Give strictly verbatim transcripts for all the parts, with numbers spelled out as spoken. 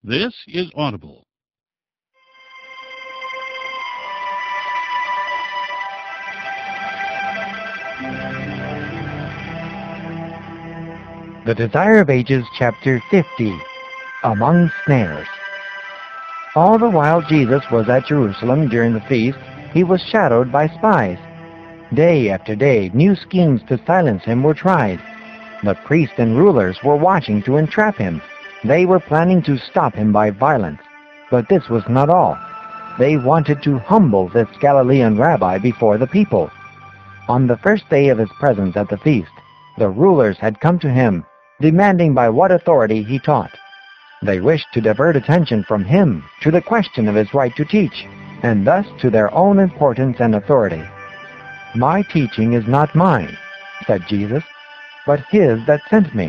This is Audible. The Desire of Ages, Chapter fifty, Among Snares. All the while Jesus was at Jerusalem during the feast, he was shadowed by spies. Day after day, new schemes to silence him were tried. The priests and rulers were watching to entrap him. They were planning to stop him by violence. But this was not all. They wanted to humble this Galilean rabbi before the people. On the first day of his presence at the feast, the rulers had come to him, demanding by what authority he taught. They wished to divert attention from him to the question of his right to teach, and thus to their own importance and authority. "My teaching is not mine," said Jesus, "but his that sent me.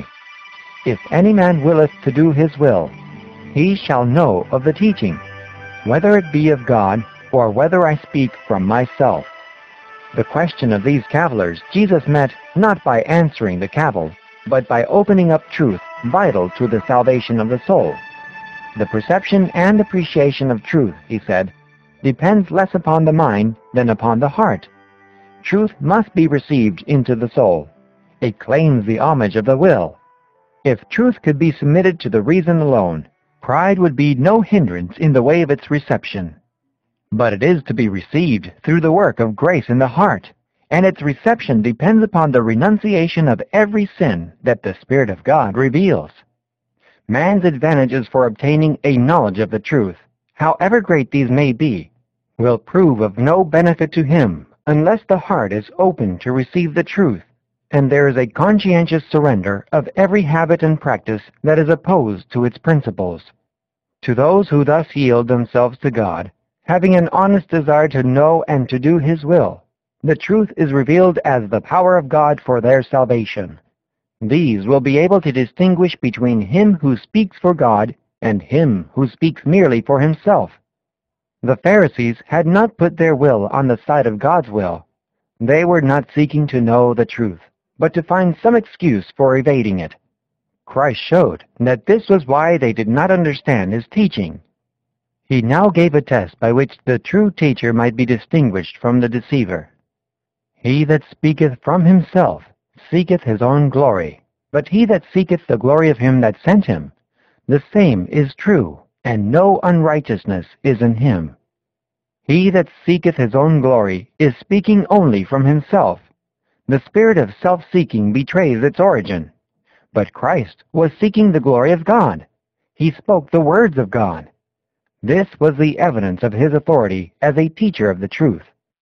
If any man willeth to do his will, he shall know of the teaching, whether it be of God, or whether I speak from myself." The question of these cavillers Jesus met not by answering the cavil, but by opening up truth vital to the salvation of the soul. The perception and appreciation of truth, he said, depends less upon the mind than upon the heart. Truth must be received into the soul. It claims the homage of the will. If truth could be submitted to the reason alone, pride would be no hindrance in the way of its reception. But it is to be received through the work of grace in the heart, and its reception depends upon the renunciation of every sin that the Spirit of God reveals. Man's advantages for obtaining a knowledge of the truth, however great these may be, will prove of no benefit to him unless the heart is open to receive the truth, and there is a conscientious surrender of every habit and practice that is opposed to its principles. To those who thus yield themselves to God, having an honest desire to know and to do his will, the truth is revealed as the power of God for their salvation. These will be able to distinguish between him who speaks for God and him who speaks merely for himself. The Pharisees had not put their will on the side of God's will. They were not seeking to know the truth, but to find some excuse for evading it. Christ showed that this was why they did not understand his teaching. He now gave a test by which the true teacher might be distinguished from the deceiver. "He that speaketh from himself seeketh his own glory, but he that seeketh the glory of him that sent him, the same is true, and no unrighteousness is in him." He that seeketh his own glory is speaking only from himself. The spirit of self-seeking betrays its origin. But Christ was seeking the glory of God. He spoke the words of God. This was the evidence of his authority as a teacher of the truth.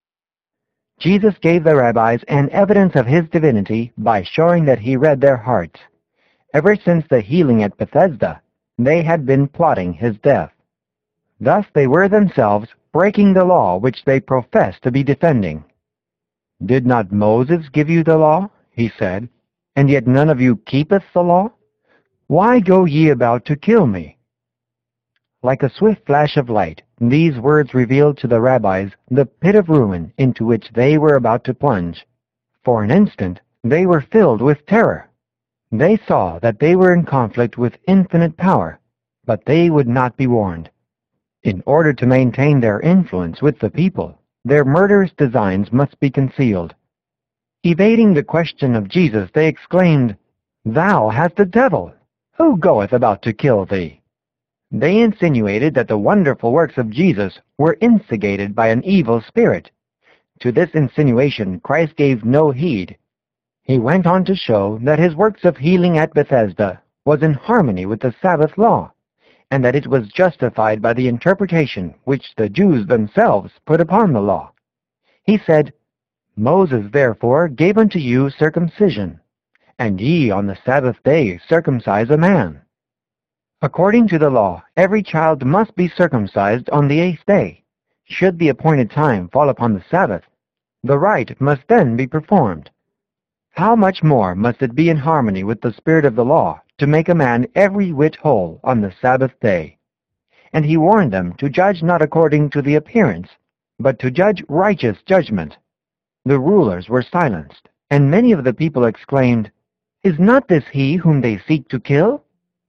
Jesus gave the rabbis an evidence of his divinity by showing that he read their hearts. Ever since the healing at Bethesda, they had been plotting his death. Thus they were themselves breaking the law which they professed to be defending. "Did not Moses give you the law?" he said, "and yet none of you keepeth the law? Why go ye about to kill me?" Like a swift flash of light, these words revealed to the rabbis the pit of ruin into which they were about to plunge. For an instant, they were filled with terror. They saw that they were in conflict with infinite power, but they would not be warned. In order to maintain their influence with the people, their murderous designs must be concealed. Evading the question of Jesus, they exclaimed, "Thou hast a devil! Who goeth about to kill thee?" They insinuated that the wonderful works of Jesus were instigated by an evil spirit. To this insinuation Christ gave no heed. He went on to show that his works of healing at Bethesda was in harmony with the Sabbath law, and that it was justified by the interpretation which the Jews themselves put upon the law. He said, "Moses therefore gave unto you circumcision, and ye on the Sabbath day circumcise a man." According to the law, every child must be circumcised on the eighth day. Should the appointed time fall upon the Sabbath, the rite must then be performed. How much more must it be in harmony with the spirit of the law to make a man every whit whole on the Sabbath day? And he warned them to judge not according to the appearance, but to judge righteous judgment. The rulers were silenced, and many of the people exclaimed, "Is not this he whom they seek to kill?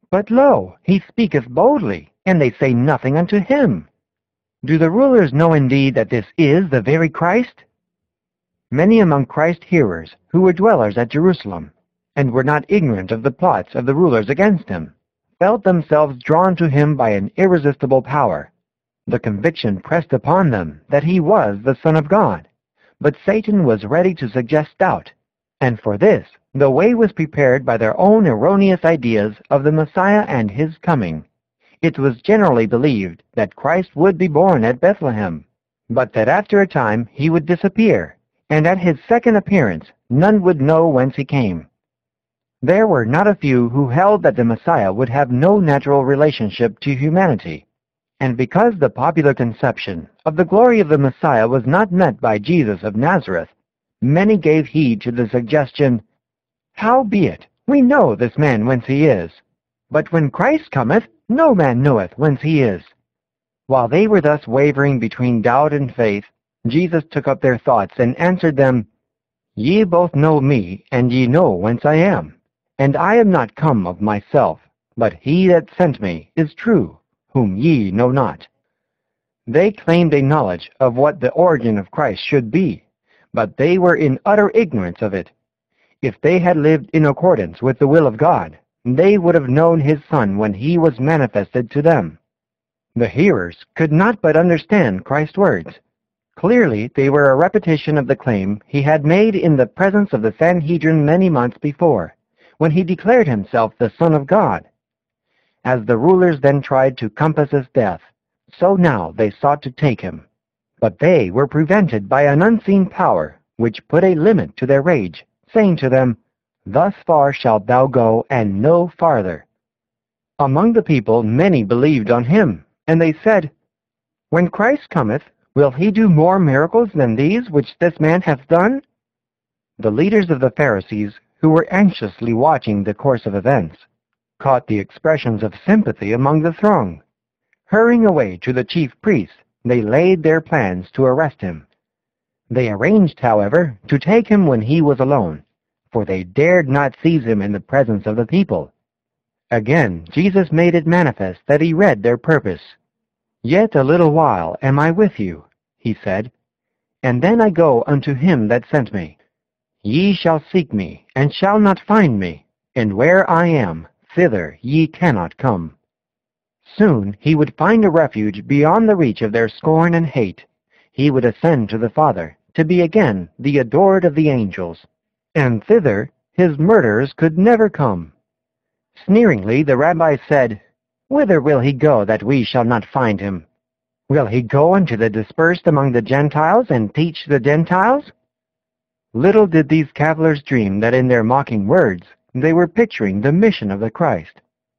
But lo, he speaketh boldly, and they say nothing unto him. Do the rulers know indeed that this is the very Christ? Many among Christ's hearers, who were dwellers at Jerusalem, and were not ignorant of the plots of the rulers against him, felt themselves drawn to him by an irresistible power. The conviction pressed upon them that he was the Son of God, but Satan was ready to suggest doubt, and for this the way was prepared by their own erroneous ideas of the Messiah and his coming. It was generally believed that Christ would be born at Bethlehem, but that after a time he would disappear, and at his second appearance none would know whence he came. There were not a few who held that the Messiah would have no natural relationship to humanity, and because the popular conception of the glory of the Messiah was not met by Jesus of Nazareth, many gave heed to the suggestion, Howbeit, we know this man whence he is, but when Christ cometh, no man knoweth whence he is. While they were thus wavering between doubt and faith, Jesus took up their thoughts and answered them, Ye both know me, and ye know whence I am. And I am not come of myself, but he that sent me is true, whom ye know not. They claimed a knowledge of what the origin of Christ should be, but they were in utter ignorance of it. If they had lived in accordance with the will of God, they would have known his Son when he was manifested to them. The hearers could not but understand Christ's words. Clearly, they were a repetition of the claim he had made in the presence of the Sanhedrin many months before, when he declared himself the Son of God. As the rulers then tried to compass his death, so now they sought to take him. But they were prevented by an unseen power, which put a limit to their rage, saying to them, Thus far shalt thou go, and no farther. Among the people many believed on him, and they said, When Christ cometh, will he do more miracles than these which this man hath done? The leaders of the Pharisees, who were anxiously watching the course of events, caught the expressions of sympathy among the throng. Hurrying away to the chief priests, they laid their plans to arrest him. They arranged, however, to take him when he was alone, for they dared not seize him in the presence of the people. Again, Jesus made it manifest that he read their purpose. Yet a little while am I with you, he said, and then I go unto him that sent me. Ye shall seek me, and shall not find me, and where I am, thither ye cannot come. Soon he would find a refuge beyond the reach of their scorn and hate. He would ascend to the Father, to be again the adored of the angels, and thither his murderers could never come. Sneeringly the rabbis said, Whither will he go that we shall not find him? Will he go unto the dispersed among the Gentiles and teach the Gentiles? Little did these cavillers dream that in their mocking words they were picturing the mission of the Christ.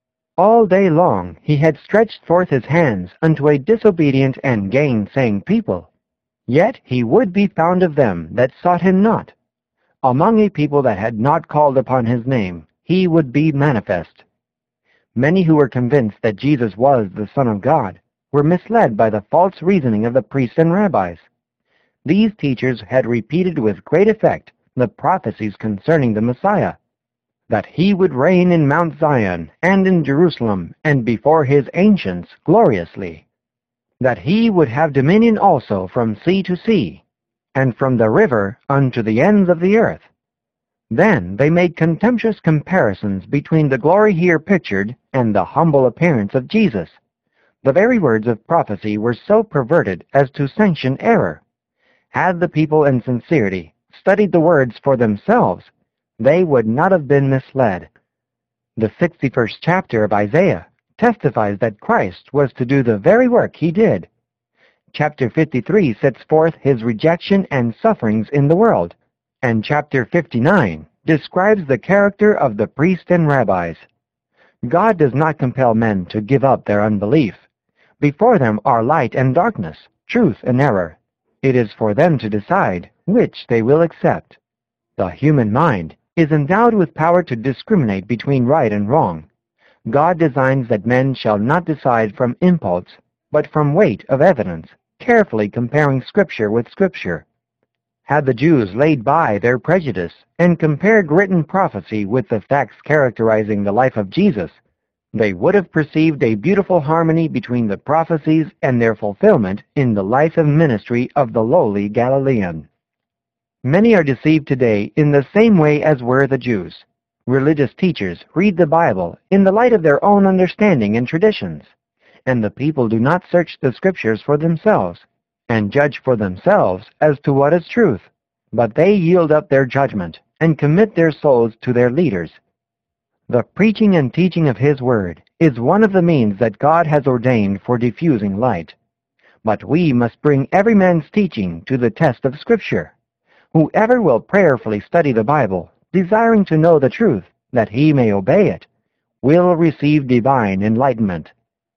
All day long he had stretched forth his hands unto a disobedient and gainsaying people. Yet he would be found of them that sought him not. Among a people that had not called upon his name, he would be manifest. Many who were convinced that Jesus was the Son of God were misled by the false reasoning of the priests and rabbis. These teachers had repeated with great effect the prophecies concerning the Messiah, that he would reign in Mount Zion and in Jerusalem and before his ancients gloriously, that he would have dominion also from sea to sea, and from the river unto the ends of the earth. Then they made contemptuous comparisons between the glory here pictured and the humble appearance of Jesus. The very words of prophecy were so perverted as to sanction error. Had the people in sincerity studied the words for themselves, they would not have been misled. The sixty-first chapter of Isaiah testifies that Christ was to do the very work he did. Chapter fifty-three sets forth his rejection and sufferings in the world, and chapter fifty-nine describes the character of the priests and rabbis. God does not compel men to give up their unbelief. Before them are light and darkness, truth and error. It is for them to decide which they will accept. The human mind is endowed with power to discriminate between right and wrong. God designs that men shall not decide from impulse, but from weight of evidence, carefully comparing Scripture with Scripture. Had the Jews laid by their prejudice and compared written prophecy with the facts characterizing the life of Jesus, They would have perceived a beautiful harmony between the prophecies and their fulfillment in the life and ministry of the lowly Galilean. Many are deceived today in the same way as were the Jews. Religious teachers read the Bible in the light of their own understanding and traditions, and the people do not search the Scriptures for themselves and judge for themselves as to what is truth, but they yield up their judgment and commit their souls to their leaders. The preaching and teaching of His Word is one of the means that God has ordained for diffusing light. But we must bring every man's teaching to the test of Scripture. Whoever will prayerfully study the Bible, desiring to know the truth, that he may obey it, will receive divine enlightenment.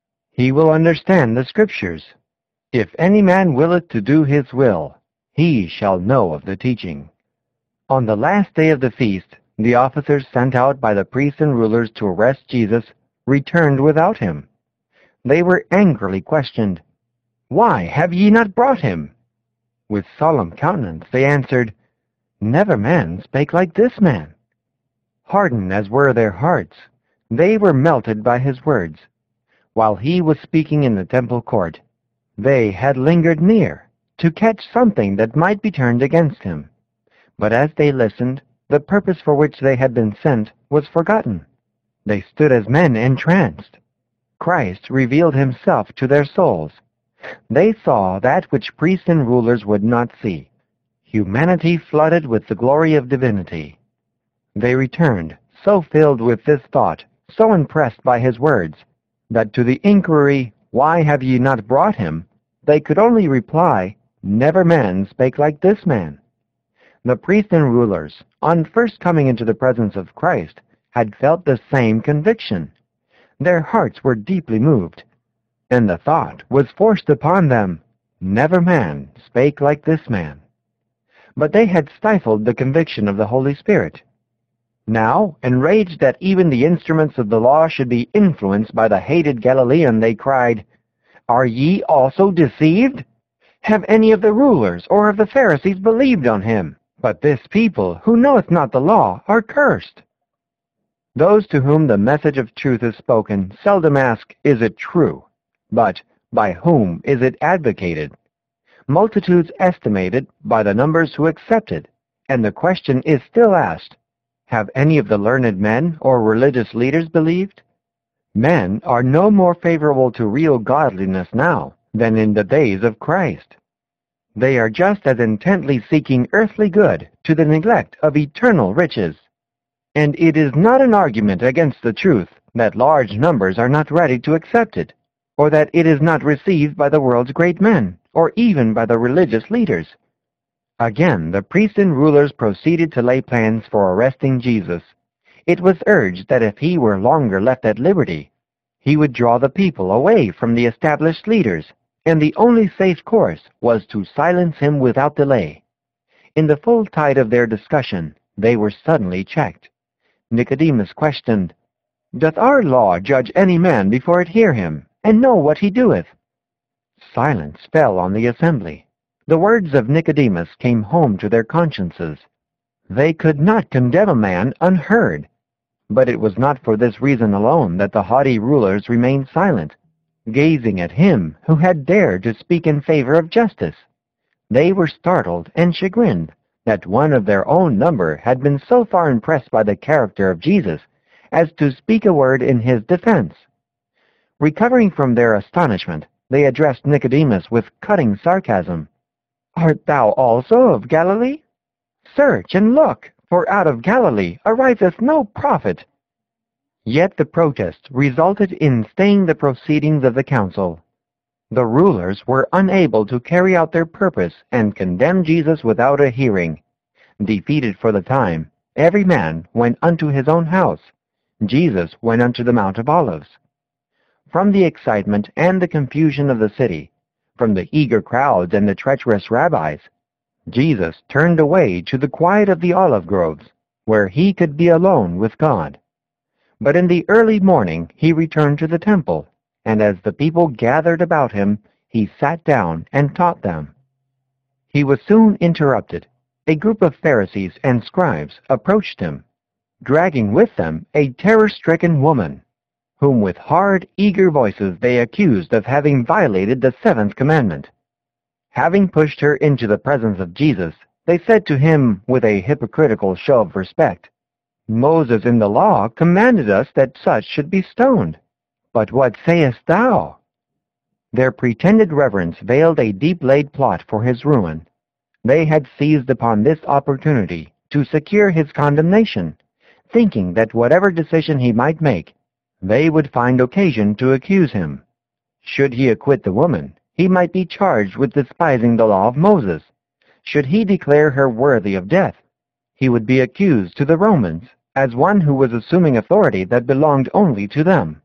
He will understand the Scriptures. If any man willeth to do His will, he shall know of the teaching. On the last day of the feast, the officers sent out by the priests and rulers to arrest Jesus returned without Him. They were angrily questioned, "Why have ye not brought Him?" With solemn countenance they answered, "Never man spake like this man." Hardened as were their hearts, they were melted by His words. While He was speaking in the temple court, they had lingered near to catch something that might be turned against Him. But as they listened, the purpose for which they had been sent was forgotten. They stood as men entranced. Christ revealed Himself to their souls. They saw that which priests and rulers would not see, humanity flooded with the glory of divinity. They returned, so filled with this thought, so impressed by His words, that to the inquiry, "Why have ye not brought Him?" they could only reply, "Never man spake like this man." The priests and rulers, on first coming into the presence of Christ, had felt the same conviction. Their hearts were deeply moved, and the thought was forced upon them, "Never man spake like this man." But they had stifled the conviction of the Holy Spirit. Now, enraged that even the instruments of the law should be influenced by the hated Galilean, they cried, "Are ye also deceived? Have any of the rulers or of the Pharisees believed on Him? But this people, who knoweth not the law, are cursed." Those to whom the message of truth is spoken seldom ask, "Is it true?" but, "By whom is it advocated?" Multitudes estimate it by the numbers who accept it, and the question is still asked, "Have any of the learned men or religious leaders believed?" Men are no more favorable to real godliness now than in the days of Christ. They are just as intently seeking earthly good to the neglect of eternal riches. And it is not an argument against the truth that large numbers are not ready to accept it, or that it is not received by the world's great men, or even by the religious leaders. Again, the priests and rulers proceeded to lay plans for arresting Jesus. It was urged that if He were longer left at liberty, He would draw the people away from the established leaders, and the only safe course was to silence Him without delay. In the full tide of their discussion, they were suddenly checked. Nicodemus questioned, "Doth our law judge any man before it hear him, and know what he doeth?" Silence fell on the assembly. The words of Nicodemus came home to their consciences. They could not condemn a man unheard. But it was not for this reason alone that the haughty rulers remained silent, gazing at Him who had dared to speak in favor of justice. They were startled and chagrined that one of their own number had been so far impressed by the character of Jesus as to speak a word in His defense. Recovering from their astonishment, they addressed Nicodemus with cutting sarcasm. "Art thou also of Galilee? Search and look, for out of Galilee ariseth no prophet." Yet the protest resulted in staying the proceedings of the council. The rulers were unable to carry out their purpose and condemn Jesus without a hearing. Defeated for the time, every man went unto his own house. Jesus went unto the Mount of Olives. From the excitement and the confusion of the city, from the eager crowds and the treacherous rabbis, Jesus turned away to the quiet of the olive groves, where He could be alone with God. But in the early morning He returned to the temple, and as the people gathered about Him, He sat down and taught them. He was soon interrupted. A group of Pharisees and scribes approached Him, dragging with them a terror-stricken woman. whom with hard, eager voices they accused of having violated the seventh commandment. Having pushed her into the presence of Jesus, they said to him with a hypocritical show of respect, "Moses in the law commanded us that such should be stoned. But what sayest thou?" Their pretended reverence veiled a deep-laid plot for his ruin. They had seized upon this opportunity to secure his condemnation, thinking that whatever decision he might make, they would find occasion to accuse him. Should he acquit the woman, he might be charged with despising the law of Moses. Should he declare her worthy of death, he would be accused to the Romans as one who was assuming authority that belonged only to them.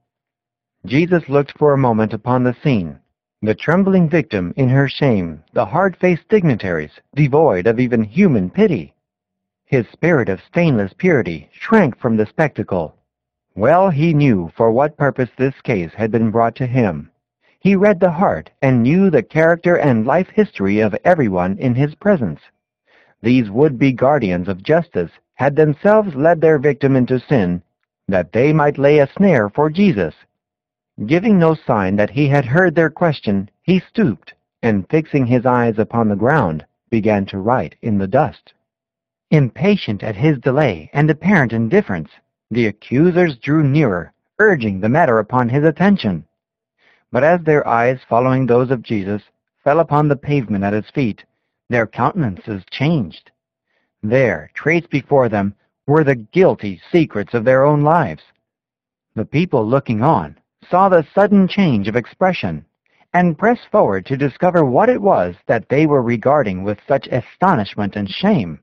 Jesus looked for a moment upon the scene, the trembling victim in her shame, the hard-faced dignitaries, devoid of even human pity. His spirit of stainless purity shrank from the spectacle. Well he knew for what purpose this case had been brought to him. He read the heart and knew the character and life history of everyone in his presence. These would-be guardians of justice had themselves led their victim into sin, that they might lay a snare for Jesus. Giving no sign that he had heard their question, he stooped, and fixing his eyes upon the ground, began to write in the dust. Impatient at his delay and apparent indifference, the accusers drew nearer, urging the matter upon his attention. But as their eyes, following those of Jesus, fell upon the pavement at his feet, their countenances changed. There, traced before them, were the guilty secrets of their own lives. The people looking on saw the sudden change of expression, and pressed forward to discover what it was that they were regarding with such astonishment and shame.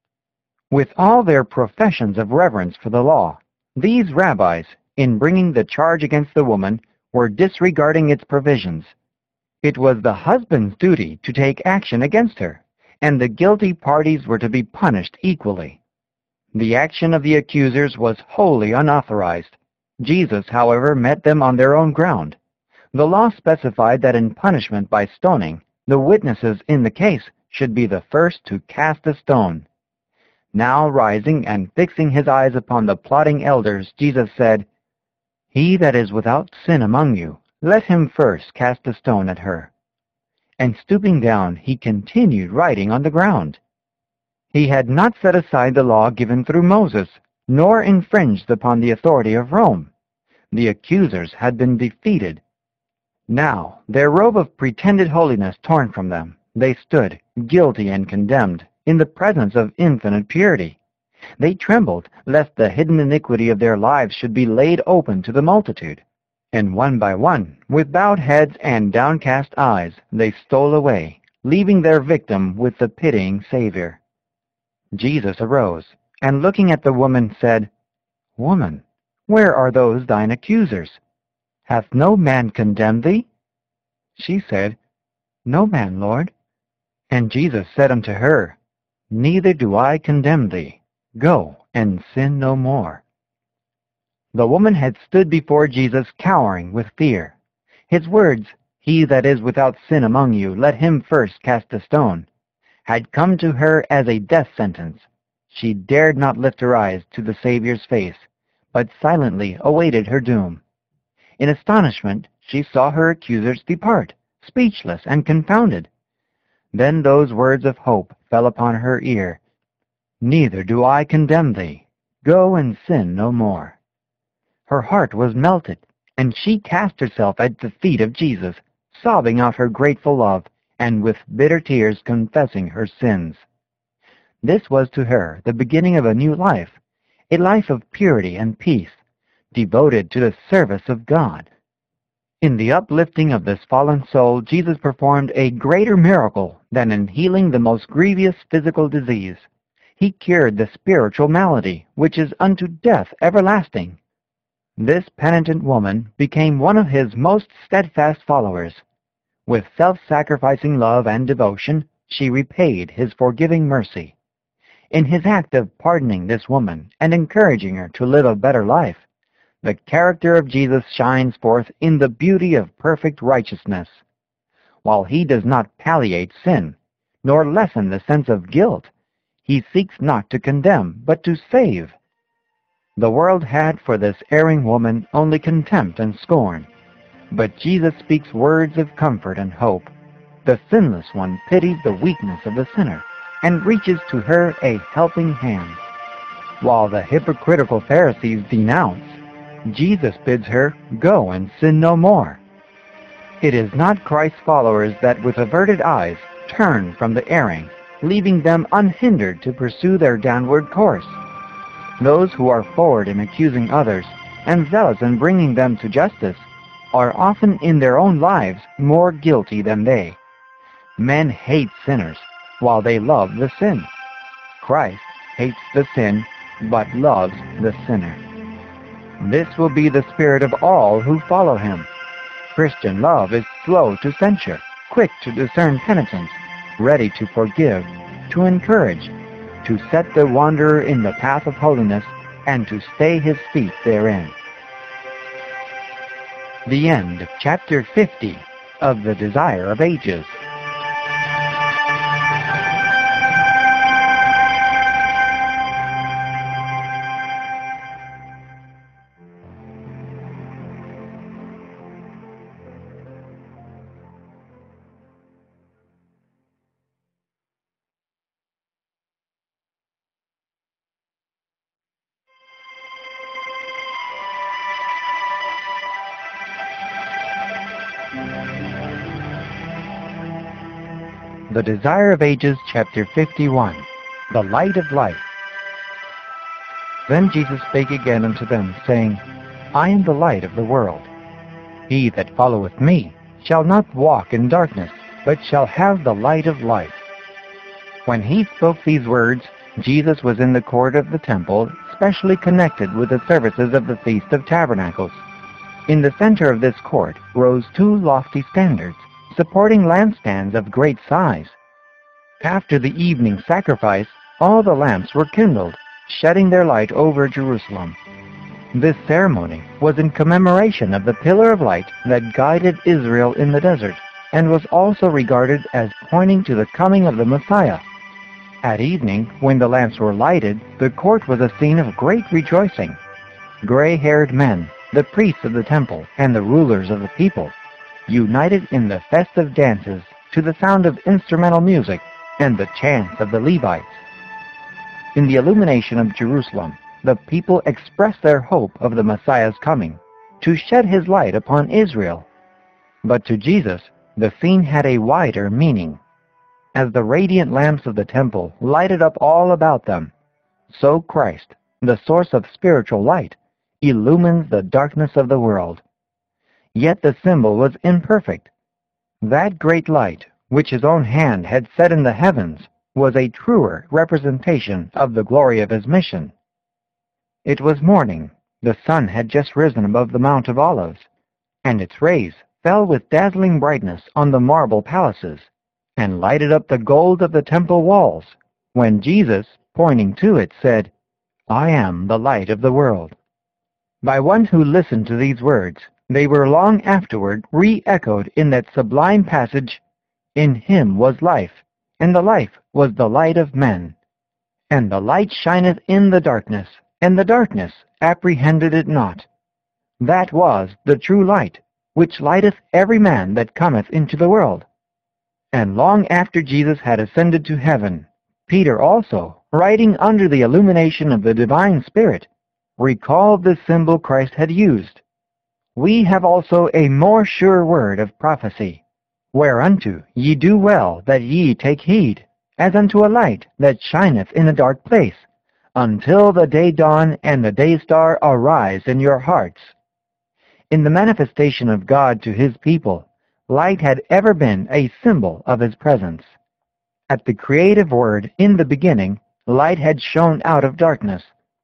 With all their professions of reverence for the law, these rabbis, in bringing the charge against the woman, were disregarding its provisions. It was the husband's duty to take action against her, and the guilty parties were to be punished equally. The action of the accusers was wholly unauthorized. Jesus, however, met them on their own ground. The law specified that in punishment by stoning, the witnesses in the case should be the first to cast a stone. Now rising and fixing his eyes upon the plotting elders, Jesus said, "He that is without sin among you, let him first cast a stone at her." And stooping down, he continued writing on the ground. He had not set aside the law given through Moses, nor infringed upon the authority of Rome. The accusers had been defeated. Now, their robe of pretended holiness torn from them, they stood, guilty and condemned, in the presence of infinite purity. They trembled lest the hidden iniquity of their lives should be laid open to the multitude. And one by one, with bowed heads and downcast eyes, they stole away, leaving their victim with the pitying Savior. Jesus arose, and looking at the woman said, "Woman, where are those thine accusers? Hath no man condemned thee?" She said, "No man, Lord." And Jesus said unto her, "Neither do I condemn thee. Go, and sin no more." The woman had stood before Jesus cowering with fear. His words, "He that is without sin among you, let him first cast a stone," had come to her as a death sentence. She dared not lift her eyes to the Savior's face, but silently awaited her doom. In astonishment, she saw her accusers depart, speechless and confounded. Then those words of hope fell upon her ear, "Neither do I condemn thee. Go and sin no more." Her heart was melted, and she cast herself at the feet of Jesus, sobbing out her grateful love, and with bitter tears confessing her sins. This was to her the beginning of a new life, a life of purity and peace, devoted to the service of God. In the uplifting of this fallen soul, Jesus performed a greater miracle than in healing the most grievous physical disease. He cured the spiritual malady, which is unto death everlasting. This penitent woman became one of his most steadfast followers. With self-sacrificing love and devotion, she repaid his forgiving mercy. In his act of pardoning this woman and encouraging her to live a better life, the character of Jesus shines forth in the beauty of perfect righteousness. While he does not palliate sin, nor lessen the sense of guilt, he seeks not to condemn, but to save. The world had for this erring woman only contempt and scorn. But Jesus speaks words of comfort and hope. The sinless one pities the weakness of the sinner and reaches to her a helping hand. While the hypocritical Pharisees denounce, Jesus bids her go and sin no more. It is not Christ's followers that with averted eyes turn from the erring, leaving them unhindered to pursue their downward course. Those who are forward in accusing others and zealous in bringing them to justice are often in their own lives more guilty than they. Men hate sinners while they love the sin. Christ hates the sin but loves the sinner. This will be the spirit of all who follow him. Christian love is slow to censure, quick to discern penitence, ready to forgive, to encourage, to set the wanderer in the path of holiness, and to stay his feet therein. The end of chapter fifty of The Desire of Ages. The Desire of Ages, chapter fifty-one, The Light of Life. Then Jesus spake again unto them, saying, I am the light of the world. He that followeth me shall not walk in darkness, but shall have the light of life. When he spoke these words, Jesus was in the court of the temple, specially connected with the services of the Feast of Tabernacles. In the center of this court rose two lofty standards, supporting lampstands of great size. After the evening sacrifice, all the lamps were kindled, shedding their light over Jerusalem. This ceremony was in commemoration of the pillar of light that guided Israel in the desert, and was also regarded as pointing to the coming of the Messiah. At evening, when the lamps were lighted, the court was a scene of great rejoicing. Gray-haired men, the priests of the temple, and the rulers of the people, united in the festive dances to the sound of instrumental music and the chants of the Levites. In the illumination of Jerusalem, the people expressed their hope of the Messiah's coming, to shed his light upon Israel. But to Jesus, the scene had a wider meaning. As the radiant lamps of the temple lighted up all about them, so Christ, the source of spiritual light, illumines the darkness of the world. Yet the symbol was imperfect. That great light, which his own hand had set in the heavens, was a truer representation of the glory of his mission. It was morning. The sun had just risen above the Mount of Olives, and its rays fell with dazzling brightness on the marble palaces, and lighted up the gold of the temple walls, when Jesus, pointing to it, said, I am the light of the world. By one who listened to these words, they were long afterward re-echoed in that sublime passage, In him was life, and the life was the light of men. And the light shineth in the darkness, and the darkness apprehended it not. That was the true light, which lighteth every man that cometh into the world. And long after Jesus had ascended to heaven, Peter also, writing under the illumination of the divine Spirit, recalled the symbol Christ had used. We have also a more sure word of prophecy, whereunto ye do well that ye take heed, as unto a light that shineth in a dark place, until the day dawn and the day star arise in your hearts. In the manifestation of God to his people, light had ever been a symbol of his presence. At the creative word, in the beginning, light had shone out of darkness.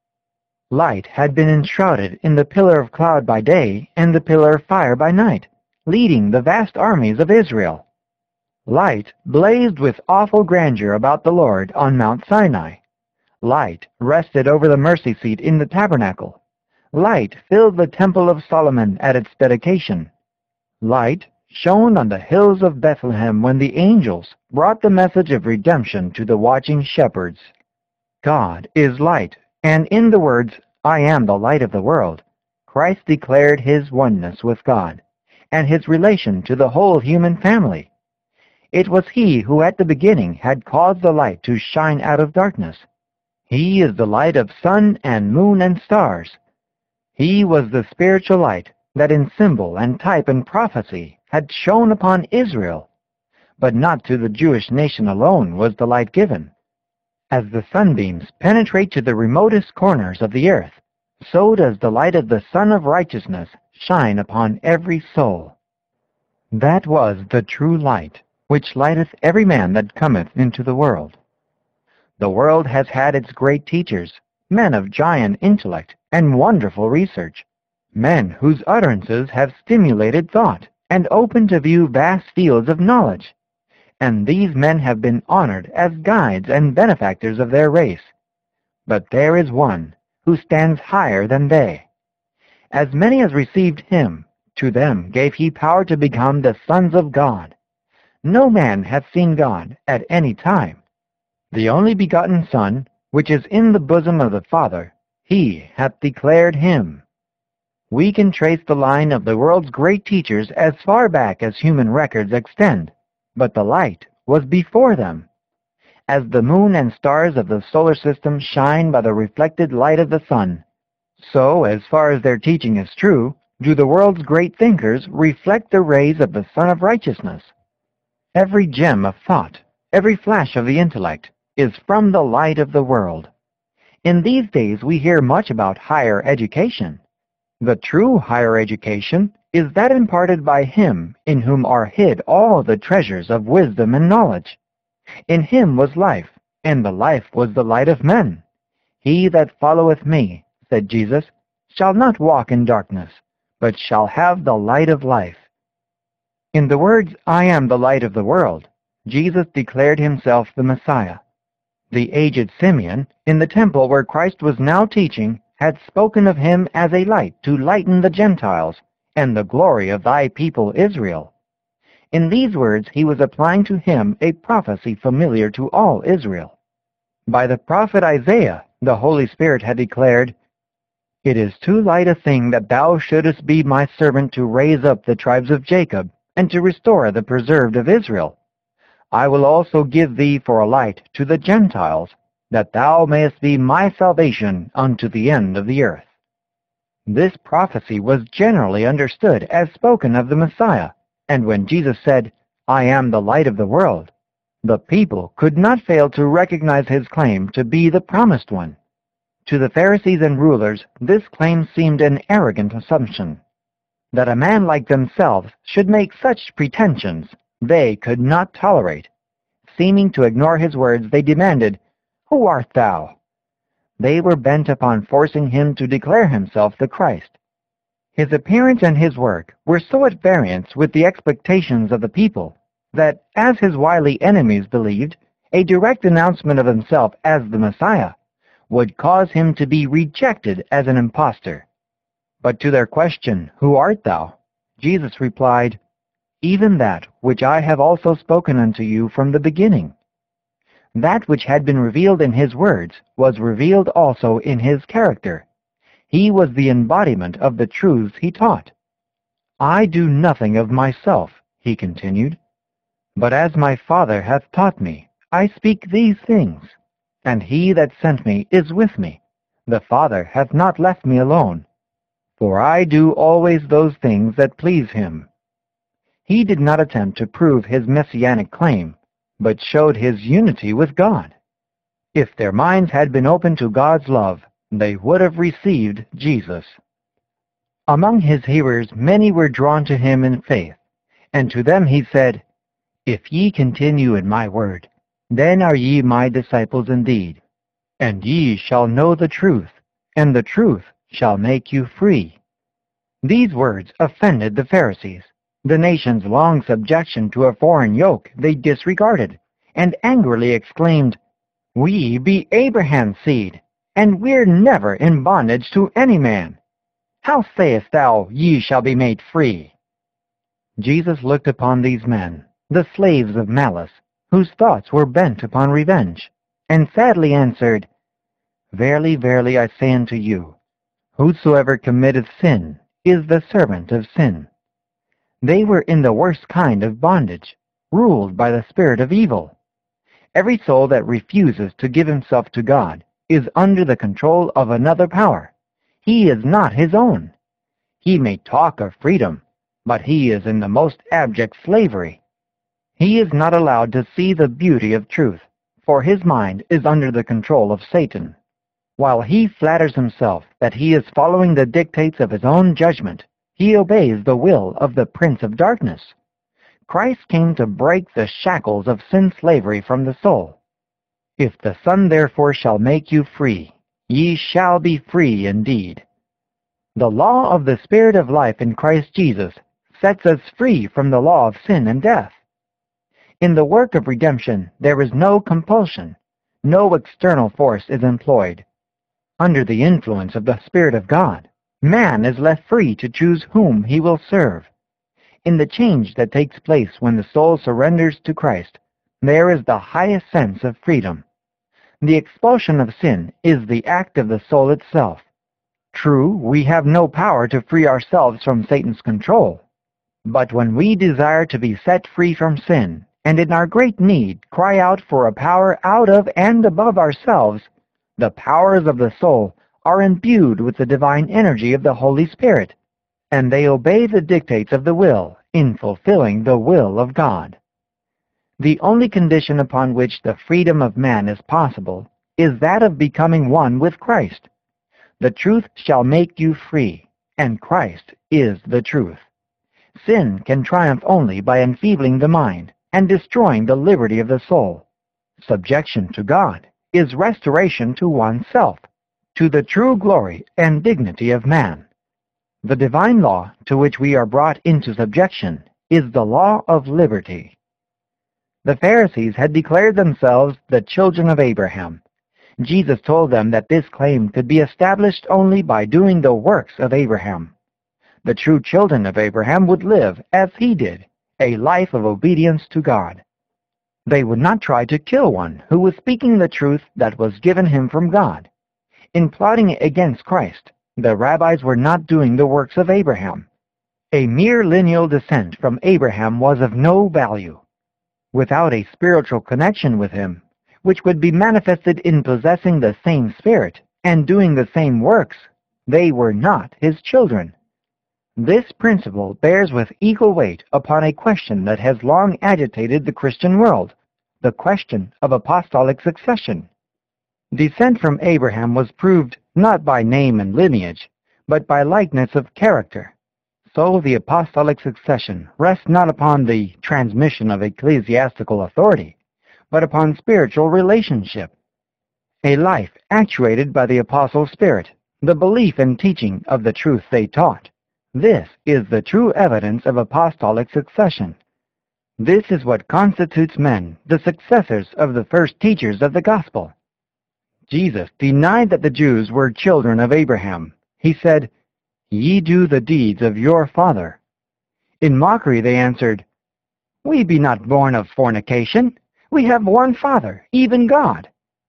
Light had been enshrouded in the pillar of cloud by day and the pillar of fire by night, leading the vast armies of Israel. Light blazed with awful grandeur about the Lord on Mount Sinai. Light rested over the mercy seat in the tabernacle. Light filled the temple of Solomon at its dedication. Light shone on the hills of Bethlehem when the angels brought the message of redemption to the watching shepherds. God is light, and in the words, "I am the light of the world," Christ declared his oneness with God and his relation to the whole human family. It was he who at the beginning had caused the light to shine out of darkness. He is the light of sun and moon and stars. He was the spiritual light that in symbol and type and prophecy had shone upon Israel. But not to the Jewish nation alone was the light given. As the sunbeams penetrate to the remotest corners of the earth, so does the light of the Sun of Righteousness shine upon every soul. That was the true light, which lighteth every man that cometh into the world. The world has had its great teachers, men of giant intellect and wonderful research, men whose utterances have stimulated thought and opened to view vast fields of knowledge. And these men have been honored as guides and benefactors of their race. But there is one who stands higher than they. As many as received him, to them gave he power to become the sons of God. No man hath seen God at any time. The only begotten Son, which is in the bosom of the Father, he hath declared him. We can trace the line of the world's great teachers as far back as human records extend, but the light was before them. As the moon and stars of the solar system shine by the reflected light of the sun, so, as far as their teaching is true, do the world's great thinkers reflect the rays of the Sun of Righteousness. Every gem of thought, every flash of the intellect, is from the light of the world. In these days we hear much about higher education. The true higher education is that imparted by him in whom are hid all the treasures of wisdom and knowledge. In him was life, and the life was the light of men. He that followeth me, said Jesus, shall not walk in darkness, but shall have the light of life. In the words, "I am the light of the world," Jesus declared himself the Messiah. The aged Simeon, in the temple where Christ was now teaching, had spoken of him as a light to lighten the Gentiles, and the glory of thy people Israel. In these words he was applying to him a prophecy familiar to all Israel. By the prophet Isaiah, the Holy Spirit had declared, "It is too light a thing that thou shouldest be my servant to raise up the tribes of Jacob, and to restore the preserved of Israel. I will also give thee for a light to the Gentiles, that thou mayest be my salvation unto the end of the earth." This prophecy was generally understood as spoken of the Messiah, and when Jesus said, "I am the light of the world," the people could not fail to recognize his claim to be the promised one. To the Pharisees and rulers, this claim seemed an arrogant assumption. That a man like themselves should make such pretensions, they could not tolerate. Seeming to ignore his words, they demanded, "Who art thou?" They were bent upon forcing him to declare himself the Christ. His appearance and his work were so at variance with the expectations of the people that, as his wily enemies believed, a direct announcement of himself as the Messiah would cause him to be rejected as an impostor. But to their question, "Who art thou?" Jesus replied, "Even that which I have also spoken unto you from the beginning." That which had been revealed in his words was revealed also in his character. He was the embodiment of the truths he taught. "I do nothing of myself," he continued, "but as my Father hath taught me, I speak these things. And he that sent me is with me. The Father hath not left me alone, for I do always those things that please him." He did not attempt to prove his messianic claim, but showed his unity with God. If their minds had been open to God's love, they would have received Jesus. Among his hearers many were drawn to him in faith, and to them he said, "If ye continue in my word, then are ye my disciples indeed, and ye shall know the truth, and the truth shall make you free." These words offended the Pharisees. The nation's long subjection to a foreign yoke they disregarded, and angrily exclaimed, "We be Abraham's seed, and we're never in bondage to any man. How sayest thou, ye shall be made free?" Jesus looked upon these men, the slaves of malice, whose thoughts were bent upon revenge, and sadly answered, "Verily, verily, I say unto you, Whosoever committeth sin is the servant of sin. They were in the worst kind of bondage, ruled by the spirit of evil. Every soul that refuses to give himself to God is under the control of another power. He is not his own. He may talk of freedom, but he is in the most abject slavery. He is not allowed to see the beauty of truth, for his mind is under the control of Satan. While he flatters himself that he is following the dictates of his own judgment, he obeys the will of the Prince of Darkness. Christ came to break the shackles of sin slavery from the soul. If the Son therefore shall make you free, ye shall be free indeed. The law of the Spirit of life in Christ Jesus sets us free from the law of sin and death. In the work of redemption there is no compulsion. No external force is employed. Under the influence of the Spirit of God, man is left free to choose whom he will serve. In the change that takes place when the soul surrenders to Christ, there is the highest sense of freedom. The expulsion of sin is the act of the soul itself. True, we have no power to free ourselves from Satan's control. But when we desire to be set free from sin, and in our great need cry out for a power out of and above ourselves, the powers of the soul are imbued with the divine energy of the Holy Spirit, and they obey the dictates of the will in fulfilling the will of God. The only condition upon which the freedom of man is possible is that of becoming one with Christ. The truth shall make you free, and Christ is the truth. Sin can triumph only by enfeebling the mind and destroying the liberty of the soul. Subjection to God is restoration to oneself, to the true glory and dignity of man. The divine law to which we are brought into subjection is the law of liberty. The Pharisees had declared themselves the children of Abraham. Jesus told them that this claim could be established only by doing the works of Abraham. The true children of Abraham would live, as he did, a life of obedience to God. They would not try to kill one who was speaking the truth that was given him from God. In plotting against Christ, the rabbis were not doing the works of Abraham. A mere lineal descent from Abraham was of no value. Without a spiritual connection with him, which would be manifested in possessing the same spirit and doing the same works, they were not his children. This principle bears with equal weight upon a question that has long agitated the Christian world, the question of apostolic succession. Descent from Abraham was proved not by name and lineage, but by likeness of character. So the apostolic succession rests not upon the transmission of ecclesiastical authority, but upon spiritual relationship. A life actuated by the apostle spirit, the belief and teaching of the truth they taught. This is the true evidence of apostolic succession. This is what constitutes men the successors of the first teachers of the gospel. Jesus denied that the Jews were children of Abraham. He said, "Ye do the deeds of your father." In mockery they answered, "We be not born of fornication. We have one Father, even God."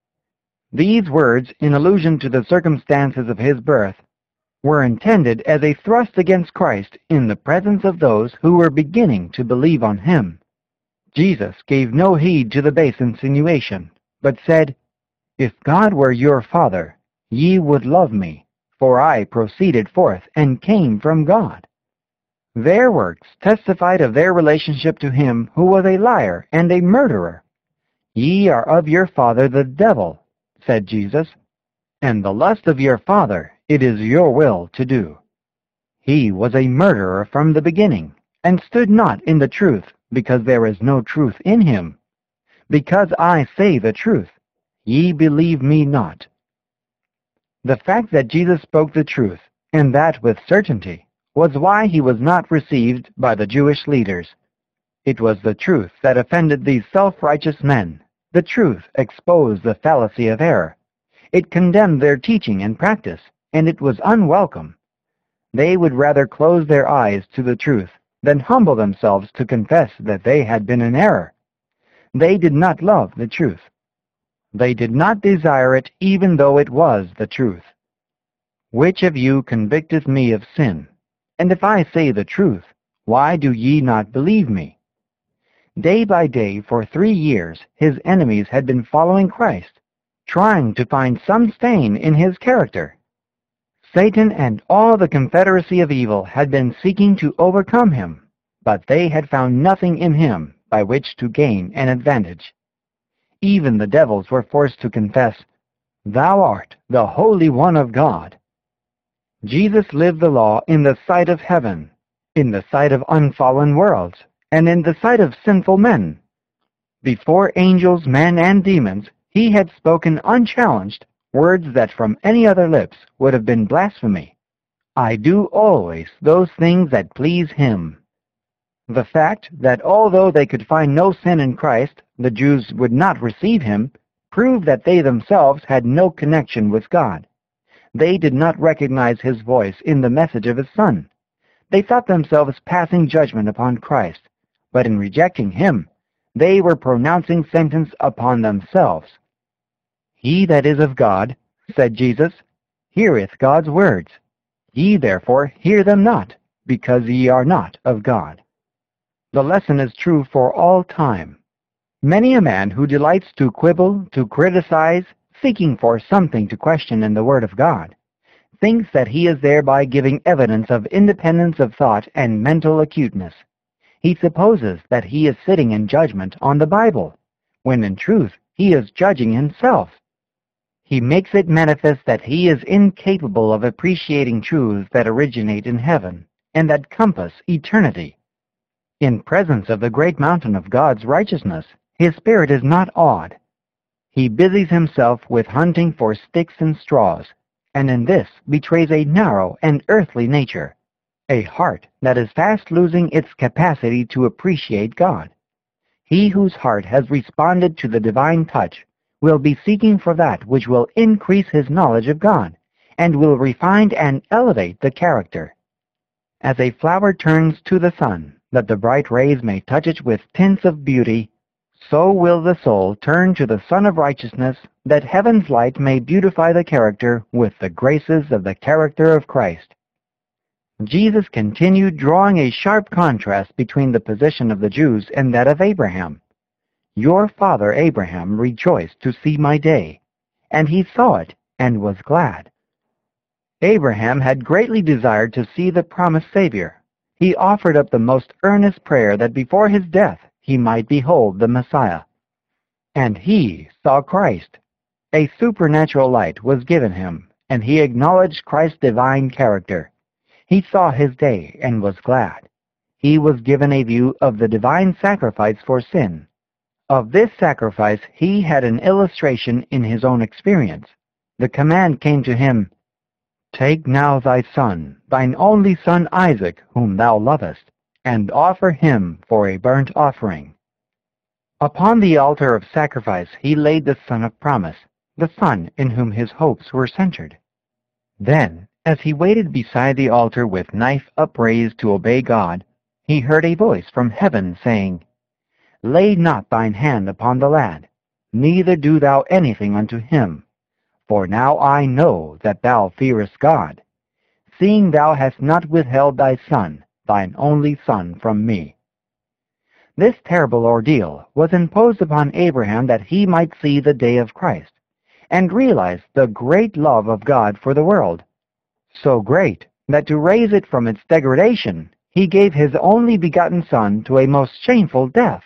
These words, in allusion to the circumstances of his birth, were intended as a thrust against Christ in the presence of those who were beginning to believe on him. Jesus gave no heed to the base insinuation, but said, "If God were your Father, ye would love me, for I proceeded forth and came from God." Their works testified of their relationship to him who was a liar and a murderer. "Ye are of your father the devil," said Jesus, "and the lust of your father it is your will to do." He was a murderer from the beginning, and stood not in the truth, because there is no truth in him. "Because I say the truth, ye believe me not." The fact that Jesus spoke the truth, and that with certainty, was why he was not received by the Jewish leaders. It was the truth that offended these self-righteous men. The truth exposed the fallacy of error. It condemned their teaching and practice, and it was unwelcome. They would rather close their eyes to the truth than humble themselves to confess that they had been in error. They did not love the truth. They did not desire it even though it was the truth. Which of you convicteth me of sin? And if I say the truth, why do ye not believe me? Day by day for three years his enemies had been following Christ, trying to find some stain in his character. Satan and all the confederacy of evil had been seeking to overcome him, but they had found nothing in him by which to gain an advantage. Even the devils were forced to confess, "Thou art the Holy One of God." Jesus lived the law in the sight of heaven, in the sight of unfallen worlds, and in the sight of sinful men. Before angels, men, and demons, he had spoken unchallenged words that from any other lips would have been blasphemy. "I do always those things that please him." The fact that although they could find no sin in Christ, the Jews would not receive him, proved that they themselves had no connection with God. They did not recognize his voice in the message of his Son. They thought themselves passing judgment upon Christ, but in rejecting him, they were pronouncing sentence upon themselves. "He that is of God," said Jesus, "heareth God's words. Ye therefore hear them not, because ye are not of God." The lesson is true for all time. Many a man who delights to quibble, to criticize, seeking for something to question in the Word of God, thinks that he is thereby giving evidence of independence of thought and mental acuteness. He supposes that he is sitting in judgment on the Bible, when in truth he is judging himself. He makes it manifest that he is incapable of appreciating truths that originate in heaven and that compass eternity. In presence of the great mountain of God's righteousness, his spirit is not awed. He busies himself with hunting for sticks and straws, and in this betrays a narrow and earthly nature, a heart that is fast losing its capacity to appreciate God. He whose heart has responded to the divine touch will be seeking for that which will increase his knowledge of God, and will refine and elevate the character. As a flower turns to the sun, that the bright rays may touch it with tints of beauty, so will the soul turn to the Sun of Righteousness, that heaven's light may beautify the character with the graces of the character of Christ. Jesus continued drawing a sharp contrast between the position of the Jews and that of Abraham. "Your father Abraham rejoiced to see my day, and he saw it and was glad." Abraham had greatly desired to see the promised Savior. He offered up the most earnest prayer that before his death he might behold the Messiah. And he saw Christ. A supernatural light was given him, and he acknowledged Christ's divine character. He saw his day and was glad. He was given a view of the divine sacrifice for sin. Of this sacrifice he had an illustration in his own experience. The command came to him, "Take now thy son, thine only son Isaac, whom thou lovest, and offer him for a burnt offering." Upon the altar of sacrifice he laid the Son of promise, the Son in whom his hopes were centered. Then, as he waited beside the altar with knife upraised to obey God, he heard a voice from heaven saying, "Lay not thine hand upon the lad, neither do thou anything unto him. For now I know that thou fearest God, seeing thou hast not withheld thy son, thine only son, from me." This terrible ordeal was imposed upon Abraham that he might see the day of Christ, and realize the great love of God for the world, so great that to raise it from its degradation, he gave his only begotten son to a most shameful death.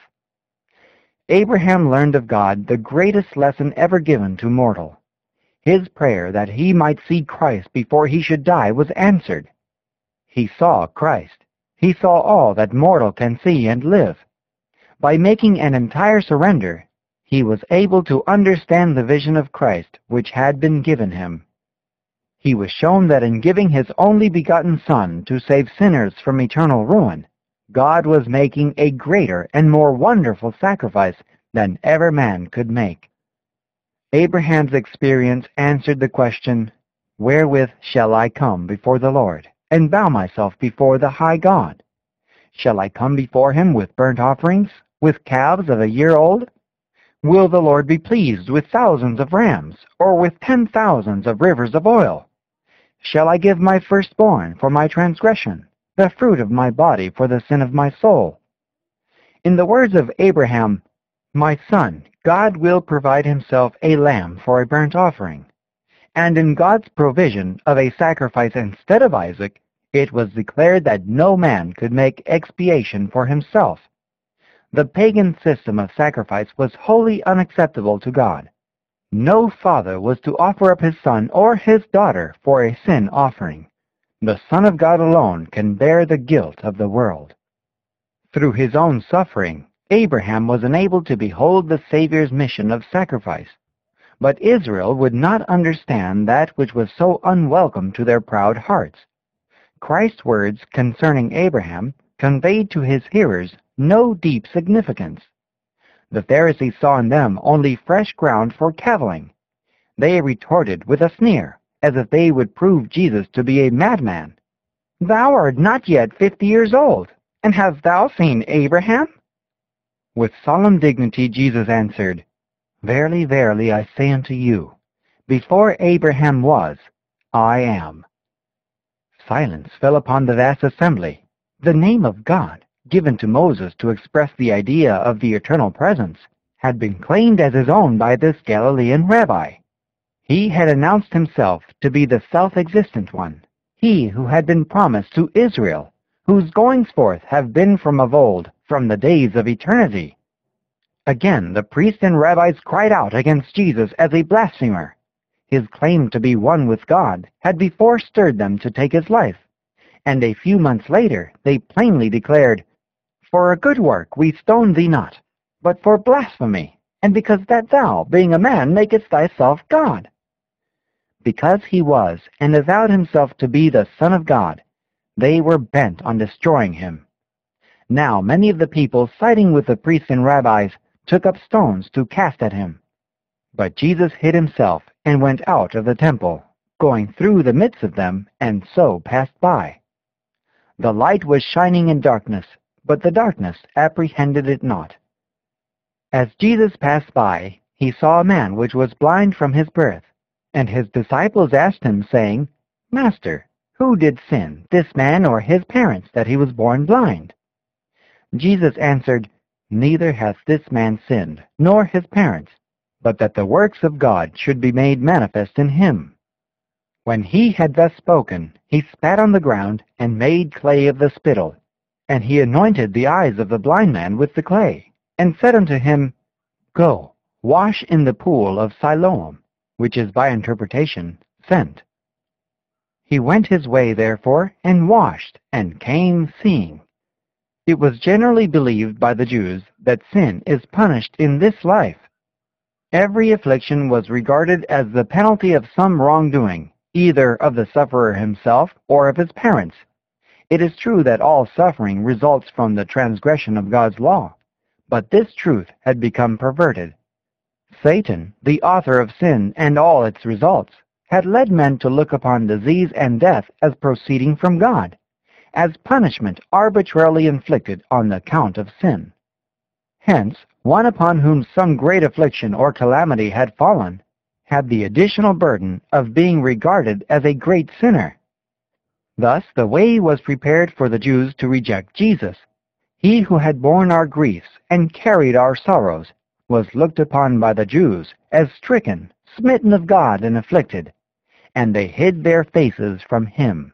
Abraham learned of God the greatest lesson ever given to mortal. His prayer that he might see Christ before he should die was answered. He saw Christ. He saw all that mortal can see and live. By making an entire surrender, he was able to understand the vision of Christ which had been given him. He was shown that in giving his only begotten Son to save sinners from eternal ruin, God was making a greater and more wonderful sacrifice than ever man could make. Abraham's experience answered the question, "Wherewith shall I come before the Lord, and bow myself before the high God? Shall I come before him with burnt offerings, with calves of a year old? Will the Lord be pleased with thousands of rams, or with ten thousands of rivers of oil? shall I give my firstborn for my transgression, the fruit of my body for the sin of my soul? In the words of Abraham, my son, God will provide himself a lamb for a burnt offering. And in God's provision of a sacrifice instead of Isaac, it was declared that no man could make expiation for himself. The pagan system of sacrifice was wholly unacceptable to God. No father was to offer up his son or his daughter for a sin offering. The Son of God alone can bear the guilt of the world. Through his own suffering, Abraham was enabled to behold the Savior's mission of sacrifice. But Israel would not understand that which was so unwelcome to their proud hearts. Christ's words concerning Abraham conveyed to his hearers no deep significance. The Pharisees saw in them only fresh ground for cavilling. They retorted with a sneer, as if they would prove Jesus to be a madman. Thou art not yet fifty years old, and hast thou seen Abraham? With solemn dignity Jesus answered, Verily, verily, I say unto you, before Abraham was, I am. Silence fell upon the vast assembly. The name of God, given to Moses to express the idea of the eternal presence, had been claimed as his own by this Galilean rabbi. He had announced himself to be the self-existent one, he who had been promised to Israel, whose goings forth have been from of old, from the days of eternity. Again the priests and rabbis cried out against Jesus as a blasphemer. His claim to be one with God had before stirred them to take his life, and a few months later they plainly declared, For a good work we stone thee not, but for blasphemy, and because that thou, being a man, makest thyself God. Because he was, and avowed himself to be the Son of God, they were bent on destroying him. Now many of the people, siding with the priests and rabbis, took up stones to cast at him. But Jesus hid himself and went out of the temple, going through the midst of them, and so passed by. The light was shining in darkness, but the darkness apprehended it not. As Jesus passed by, he saw a man which was blind from his birth, and his disciples asked him, saying, Master, who did sin, this man or his parents, that he was born blind? Jesus answered, Neither hath this man sinned, nor his parents, but that the works of God should be made manifest in him. When he had thus spoken, he spat on the ground, and made clay of the spittle. And he anointed the eyes of the blind man with the clay, and said unto him, Go, wash in the pool of Siloam, which is by interpretation, sent. He went his way, therefore, and washed, and came seeing. It was generally believed by the Jews that sin is punished in this life. Every affliction was regarded as the penalty of some wrongdoing, either of the sufferer himself or of his parents. It is true that all suffering results from the transgression of God's law, but this truth had become perverted. Satan, the author of sin and all its results, had led men to look upon disease and death as proceeding from God, as punishment arbitrarily inflicted on the account of sin. Hence, one upon whom some great affliction or calamity had fallen had the additional burden of being regarded as a great sinner. Thus the way was prepared for the Jews to reject Jesus. He who had borne our griefs and carried our sorrows was looked upon by the Jews as stricken, smitten of God, and afflicted, and they hid their faces from him.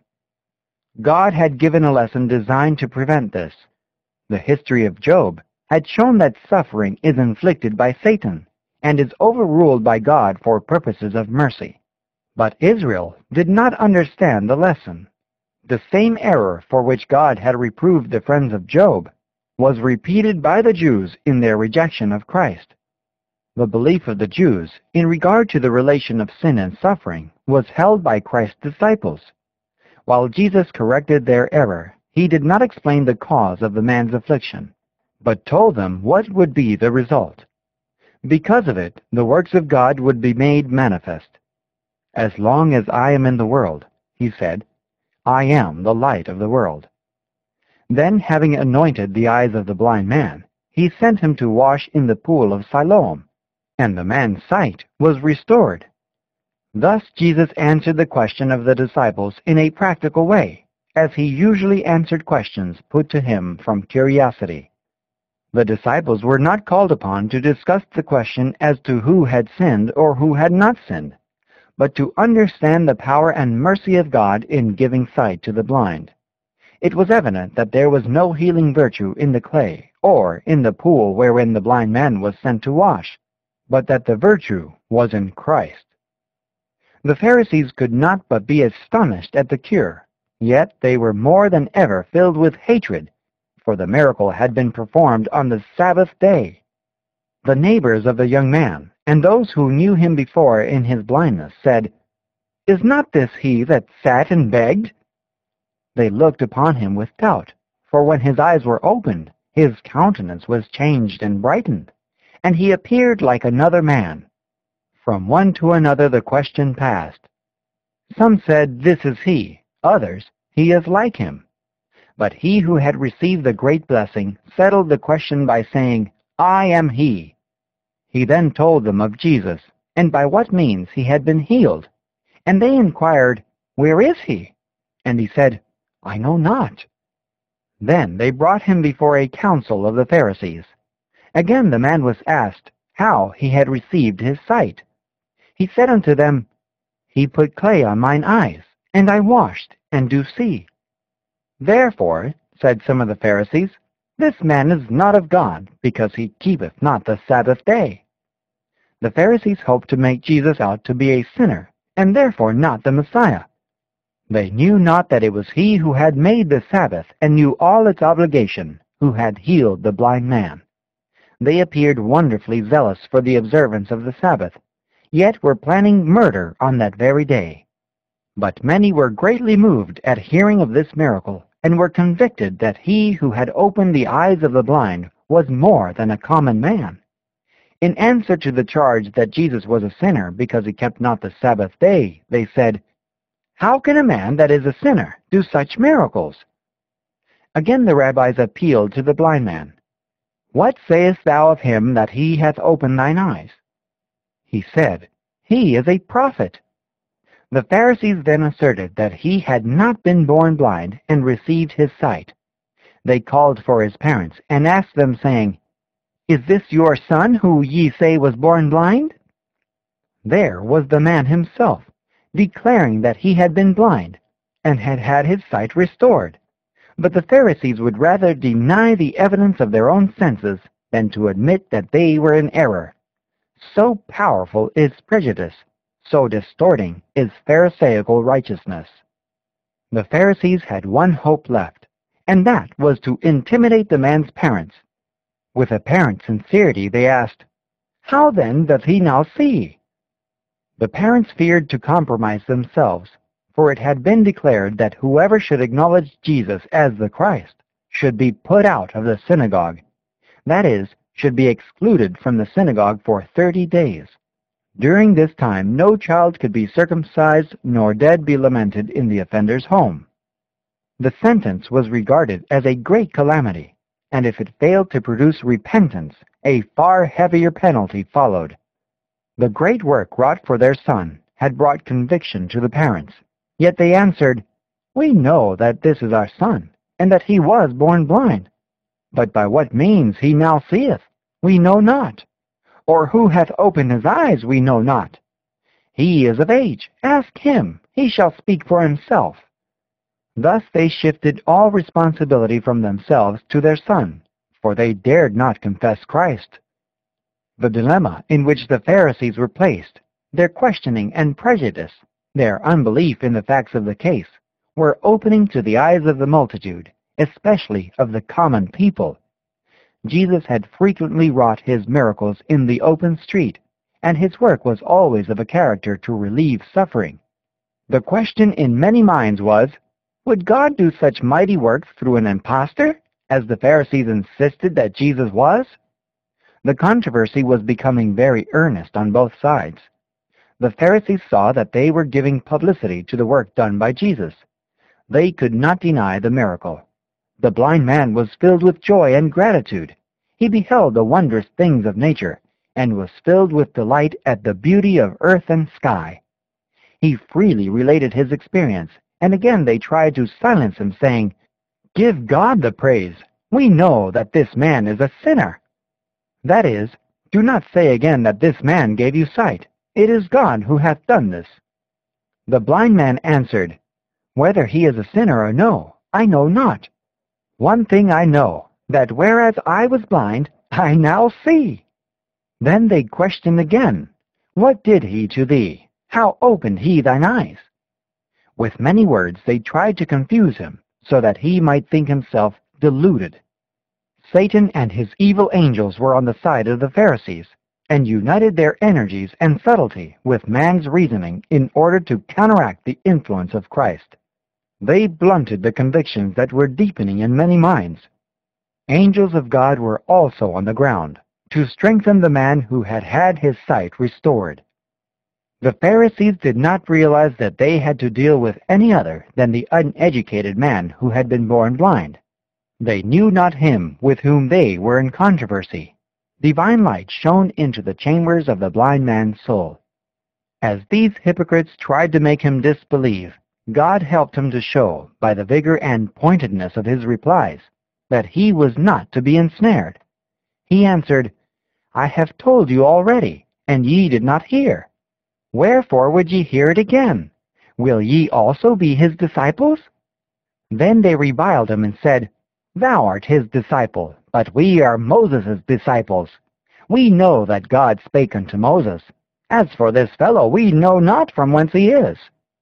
God had given a lesson designed to prevent this. The history of Job had shown that suffering is inflicted by Satan and is overruled by God for purposes of mercy. But Israel did not understand the lesson. The same error for which God had reproved the friends of Job was repeated by the Jews in their rejection of Christ. The belief of the Jews in regard to the relation of sin and suffering was held by Christ's disciples. While Jesus corrected their error, he did not explain the cause of the man's affliction, but told them what would be the result. Because of it, the works of God would be made manifest. As long as I am in the world, he said, I am the light of the world. Then, having anointed the eyes of the blind man, he sent him to wash in the pool of Siloam, and the man's sight was restored. Thus Jesus answered the question of the disciples in a practical way, as he usually answered questions put to him from curiosity. The disciples were not called upon to discuss the question as to who had sinned or who had not sinned, but to understand the power and mercy of God in giving sight to the blind. It was evident that there was no healing virtue in the clay or in the pool wherein the blind man was sent to wash, but that the virtue was in Christ. The Pharisees could not but be astonished at the cure, yet they were more than ever filled with hatred, for the miracle had been performed on the Sabbath day. The neighbors of the young man, and those who knew him before in his blindness, said, "Is not this he that sat and begged?" They looked upon him with doubt, for when his eyes were opened, his countenance was changed and brightened, and he appeared like another man. From one to another the question passed. Some said, "This is he," others, "He is like him." But he who had received the great blessing settled the question by saying, "I am he." He then told them of Jesus, and by what means he had been healed. And they inquired, "Where is he?" And he said, "I know not." Then they brought him before a council of the Pharisees. Again the man was asked how he had received his sight. He said unto them, "He put clay on mine eyes, and I washed, and do see." "Therefore," said some of the Pharisees, "this man is not of God, because he keepeth not the Sabbath day." The Pharisees hoped to make Jesus out to be a sinner, and therefore not the Messiah. They knew not that it was he who had made the Sabbath and knew all its obligation, who had healed the blind man. They appeared wonderfully zealous for the observance of the Sabbath, yet were planning murder on that very day. But many were greatly moved at hearing of this miracle, and were convicted that he who had opened the eyes of the blind was more than a common man. In answer to the charge that Jesus was a sinner because he kept not the Sabbath day, they said, "How can a man that is a sinner do such miracles?" Again the rabbis appealed to the blind man. "What sayest thou of him that he hath opened thine eyes?" He said, "He is a prophet." The Pharisees then asserted that he had not been born blind and received his sight. They called for his parents and asked them, saying, "Is this your son who ye say was born blind?" There was the man himself, declaring that he had been blind and had had his sight restored. But the Pharisees would rather deny the evidence of their own senses than to admit that they were in error. So powerful is prejudice, so distorting is Pharisaical righteousness. The Pharisees had one hope left, and that was to intimidate the man's parents. With apparent sincerity they asked, "How then doth he now see?" The parents feared to compromise themselves, for it had been declared that whoever should acknowledge Jesus as the Christ should be put out of the synagogue, that is, should be excluded from the synagogue for thirty days. During this time no child could be circumcised nor dead be lamented in the offender's home. The sentence was regarded as a great calamity, and if it failed to produce repentance, a far heavier penalty followed. The great work wrought for their son had brought conviction to the parents, yet they answered, "We know that this is our son, and that he was born blind. But by what means he now seeth, we know not. Or who hath opened his eyes, we know not. He is of age. Ask him. He shall speak for himself." Thus they shifted all responsibility from themselves to their son, for they dared not confess Christ. The dilemma in which the Pharisees were placed, their questioning and prejudice, their unbelief in the facts of the case, were opening to the eyes of the multitude, especially of the common people. Jesus had frequently wrought his miracles in the open street, and his work was always of a character to relieve suffering. The question in many minds was, would God do such mighty works through an impostor, as the Pharisees insisted that Jesus was? The controversy was becoming very earnest on both sides. The Pharisees saw that they were giving publicity to the work done by Jesus. They could not deny the miracle. The blind man was filled with joy and gratitude. He beheld the wondrous things of nature, and was filled with delight at the beauty of earth and sky. he freely related his experience, and again they tried to silence him, saying, "Give God the praise. We know that this man is a sinner." That is, do not say again that this man gave you sight. It is God who hath done this. The blind man answered, "Whether he is a sinner or no, I know not. One thing I know, that whereas I was blind, I now see." Then they questioned again, "What did he to thee? How opened he thine eyes?" With many words they tried to confuse him, so that he might think himself deluded. Satan and his evil angels were on the side of the Pharisees, and united their energies and subtlety with man's reasoning in order to counteract the influence of Christ. They blunted the convictions that were deepening in many minds. Angels of God were also on the ground, to strengthen the man who had had his sight restored. The Pharisees did not realize that they had to deal with any other than the uneducated man who had been born blind. They knew not him with whom they were in controversy. Divine light shone into the chambers of the blind man's soul. As these hypocrites tried to make him disbelieve, God helped him to show, by the vigor and pointedness of his replies, that he was not to be ensnared. He answered, "I have told you already, and ye did not hear. Wherefore would ye hear it again? Will ye also be his disciples?" Then they reviled him and said, "Thou art his disciple, but we are Moses' disciples. We know that God spake unto Moses. As for this fellow, we know not from whence he is."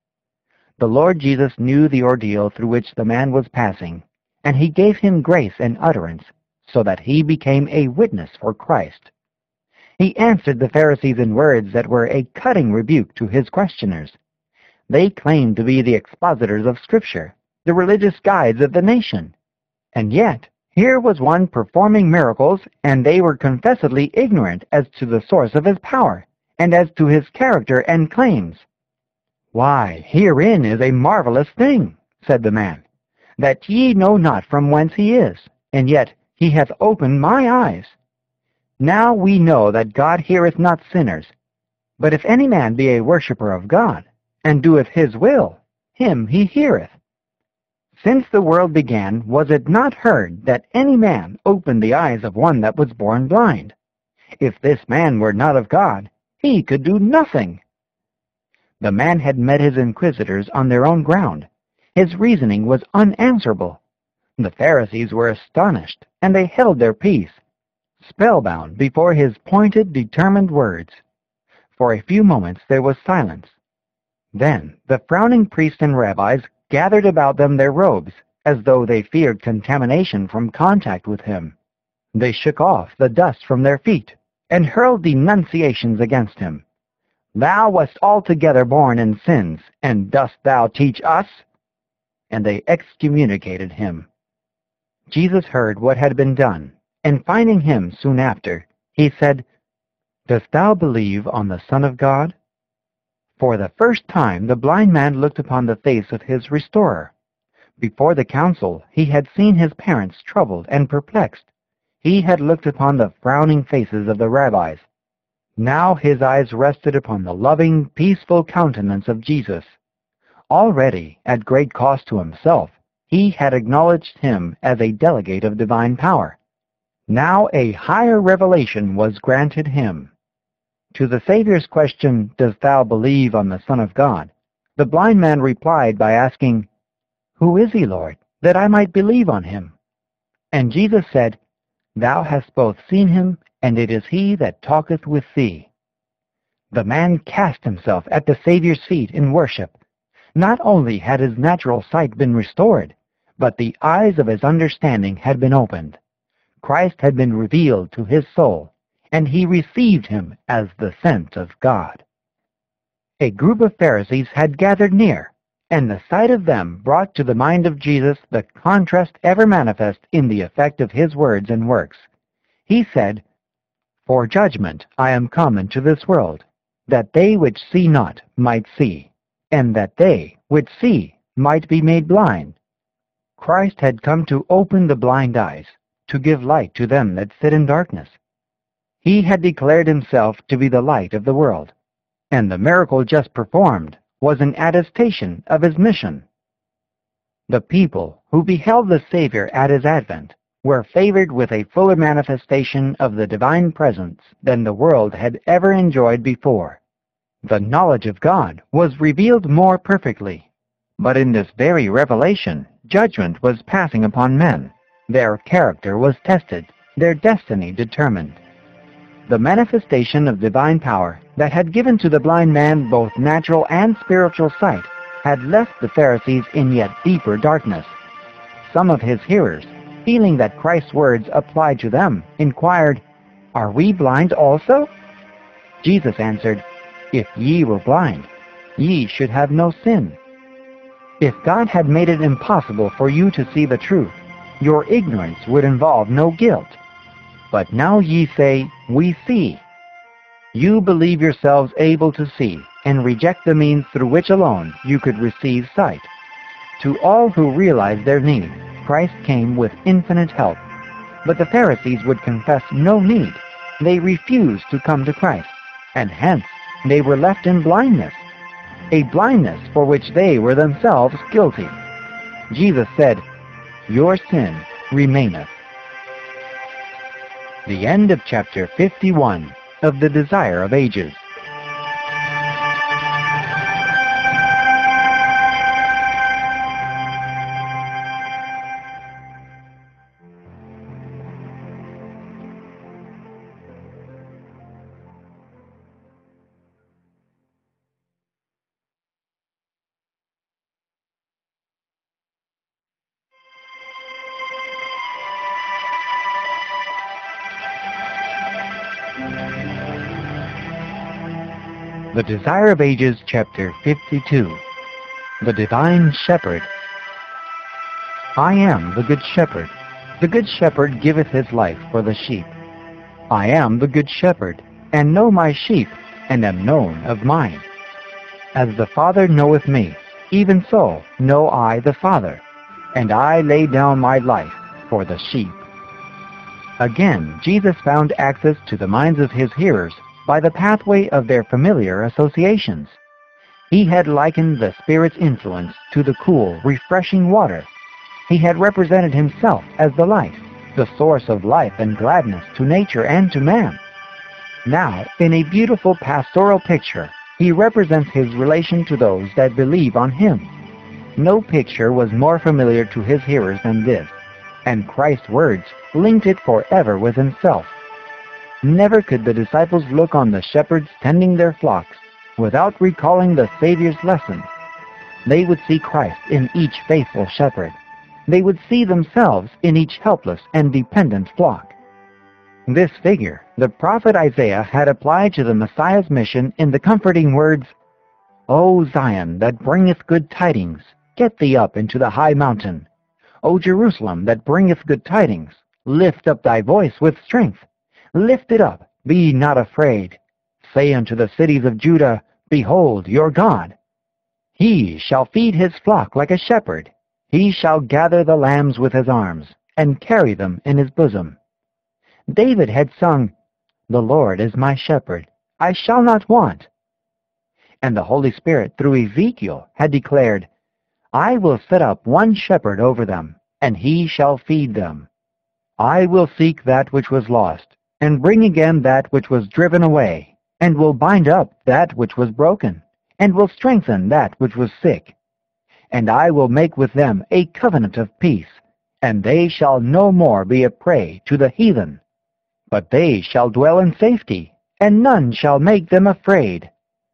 The Lord Jesus knew the ordeal through which the man was passing, and he gave him grace and utterance, so that he became a witness for Christ. He answered the Pharisees in words that were a cutting rebuke to his questioners. They claimed to be the expositors of Scripture, the religious guides of the nation. And yet, here was one performing miracles, and they were confessedly ignorant as to the source of his power, and as to his character and claims. "Why, herein is a marvelous thing," said the man, "that ye know not from whence he is, and yet he hath opened my eyes. Now we know that God heareth not sinners, but if any man be a worshipper of God, and doeth his will, him he heareth. Since the world began, was it not heard that any man opened the eyes of one that was born blind? If this man were not of God, he could do nothing." The man had met his inquisitors on their own ground. His reasoning was unanswerable. The Pharisees were astonished, and they held their peace, spellbound before his pointed, determined words. For a few moments there was silence. Then the frowning priests and rabbis gathered about them their robes, as though they feared contamination from contact with him. They shook off the dust from their feet, and hurled denunciations against him. "Thou wast altogether born in sins, and dost thou teach us?" And they excommunicated him. Jesus heard what had been done, and finding him soon after, he said, "Dost thou believe on the Son of God?" For the first time the blind man looked upon the face of his restorer. Before the council he had seen his parents troubled and perplexed. He had looked upon the frowning faces of the rabbis. Now his eyes rested upon the loving, peaceful countenance of Jesus. Already, at great cost to himself, he had acknowledged him as a delegate of divine power. Now a higher revelation was granted him. To the Savior's question, "Dost thou believe on the Son of God?" the blind man replied by asking, "Who is he, Lord, that I might believe on him?" And Jesus said, "Thou hast both seen him, and it is he that talketh with thee." The man cast himself at the Savior's feet in worship. Not only had his natural sight been restored, but the eyes of his understanding had been opened. Christ had been revealed to his soul, and he received him as the sent of God. A group of Pharisees had gathered near, and the sight of them brought to the mind of Jesus the contrast ever manifest in the effect of his words and works. He said, "For judgment I am come into this world, that they which see not might see, and that they which see might be made blind." Christ had come to open the blind eyes, to give light to them that sit in darkness. He had declared himself to be the light of the world, and the miracle just performed was an attestation of his mission. The people who beheld the Savior at his advent were favored with a fuller manifestation of the divine presence than the world had ever enjoyed before. The knowledge of God was revealed more perfectly. But in this very revelation, judgment was passing upon men. Their character was tested, their destiny determined. The manifestation of divine power that had given to the blind man both natural and spiritual sight had left the Pharisees in yet deeper darkness. Some of his hearers, feeling that Christ's words applied to them, inquired, "Are we blind also?" Jesus answered, "If ye were blind, ye should have no sin." If God had made it impossible for you to see the truth, your ignorance would involve no guilt. But now ye say, "We see." You believe yourselves able to see, and reject the means through which alone you could receive sight. To all who realized their need, Christ came with infinite help. But the Pharisees would confess no need. They refused to come to Christ, and hence they were left in blindness, a blindness for which they were themselves guilty. Jesus said, "Your sin remaineth." The end of chapter fifty-one of The Desire of Ages. The Desire of Ages, chapter fifty-two. The Divine Shepherd. I am the Good Shepherd. The Good Shepherd giveth his life for the sheep. I am the Good Shepherd, and know my sheep, and am known of mine. As the Father knoweth me, even so know I the Father, and I lay down my life for the sheep. Again, Jesus found access to the minds of his hearers by the pathway of their familiar associations. He had likened the Spirit's influence to the cool, refreshing water. He had represented himself as the light, the source of life and gladness to nature and to man. Now, in a beautiful pastoral picture, he represents his relation to those that believe on him. No picture was more familiar to his hearers than this, and Christ's words linked it forever with himself. Never could the disciples look on the shepherds tending their flocks without recalling the Savior's lesson. They would see Christ in each faithful shepherd. They would see themselves in each helpless and dependent flock. This figure the prophet Isaiah had applied to the Messiah's mission in the comforting words, "O Zion, that bringeth good tidings, get thee up into the high mountain. O Jerusalem, that bringeth good tidings, lift up thy voice with strength. Lift it up, be not afraid. Say unto the cities of Judah, Behold your God. He shall feed his flock like a shepherd. He shall gather the lambs with his arms, and carry them in his bosom." David had sung, "The Lord is my shepherd, I shall not want." And the Holy Spirit through Ezekiel had declared, "I will set up one shepherd over them, and he shall feed them. I will seek that which was lost, and bring again that which was driven away, and will bind up that which was broken, and will strengthen that which was sick. And I will make with them a covenant of peace, and they shall no more be a prey to the heathen. But they shall dwell in safety, and none shall make them afraid."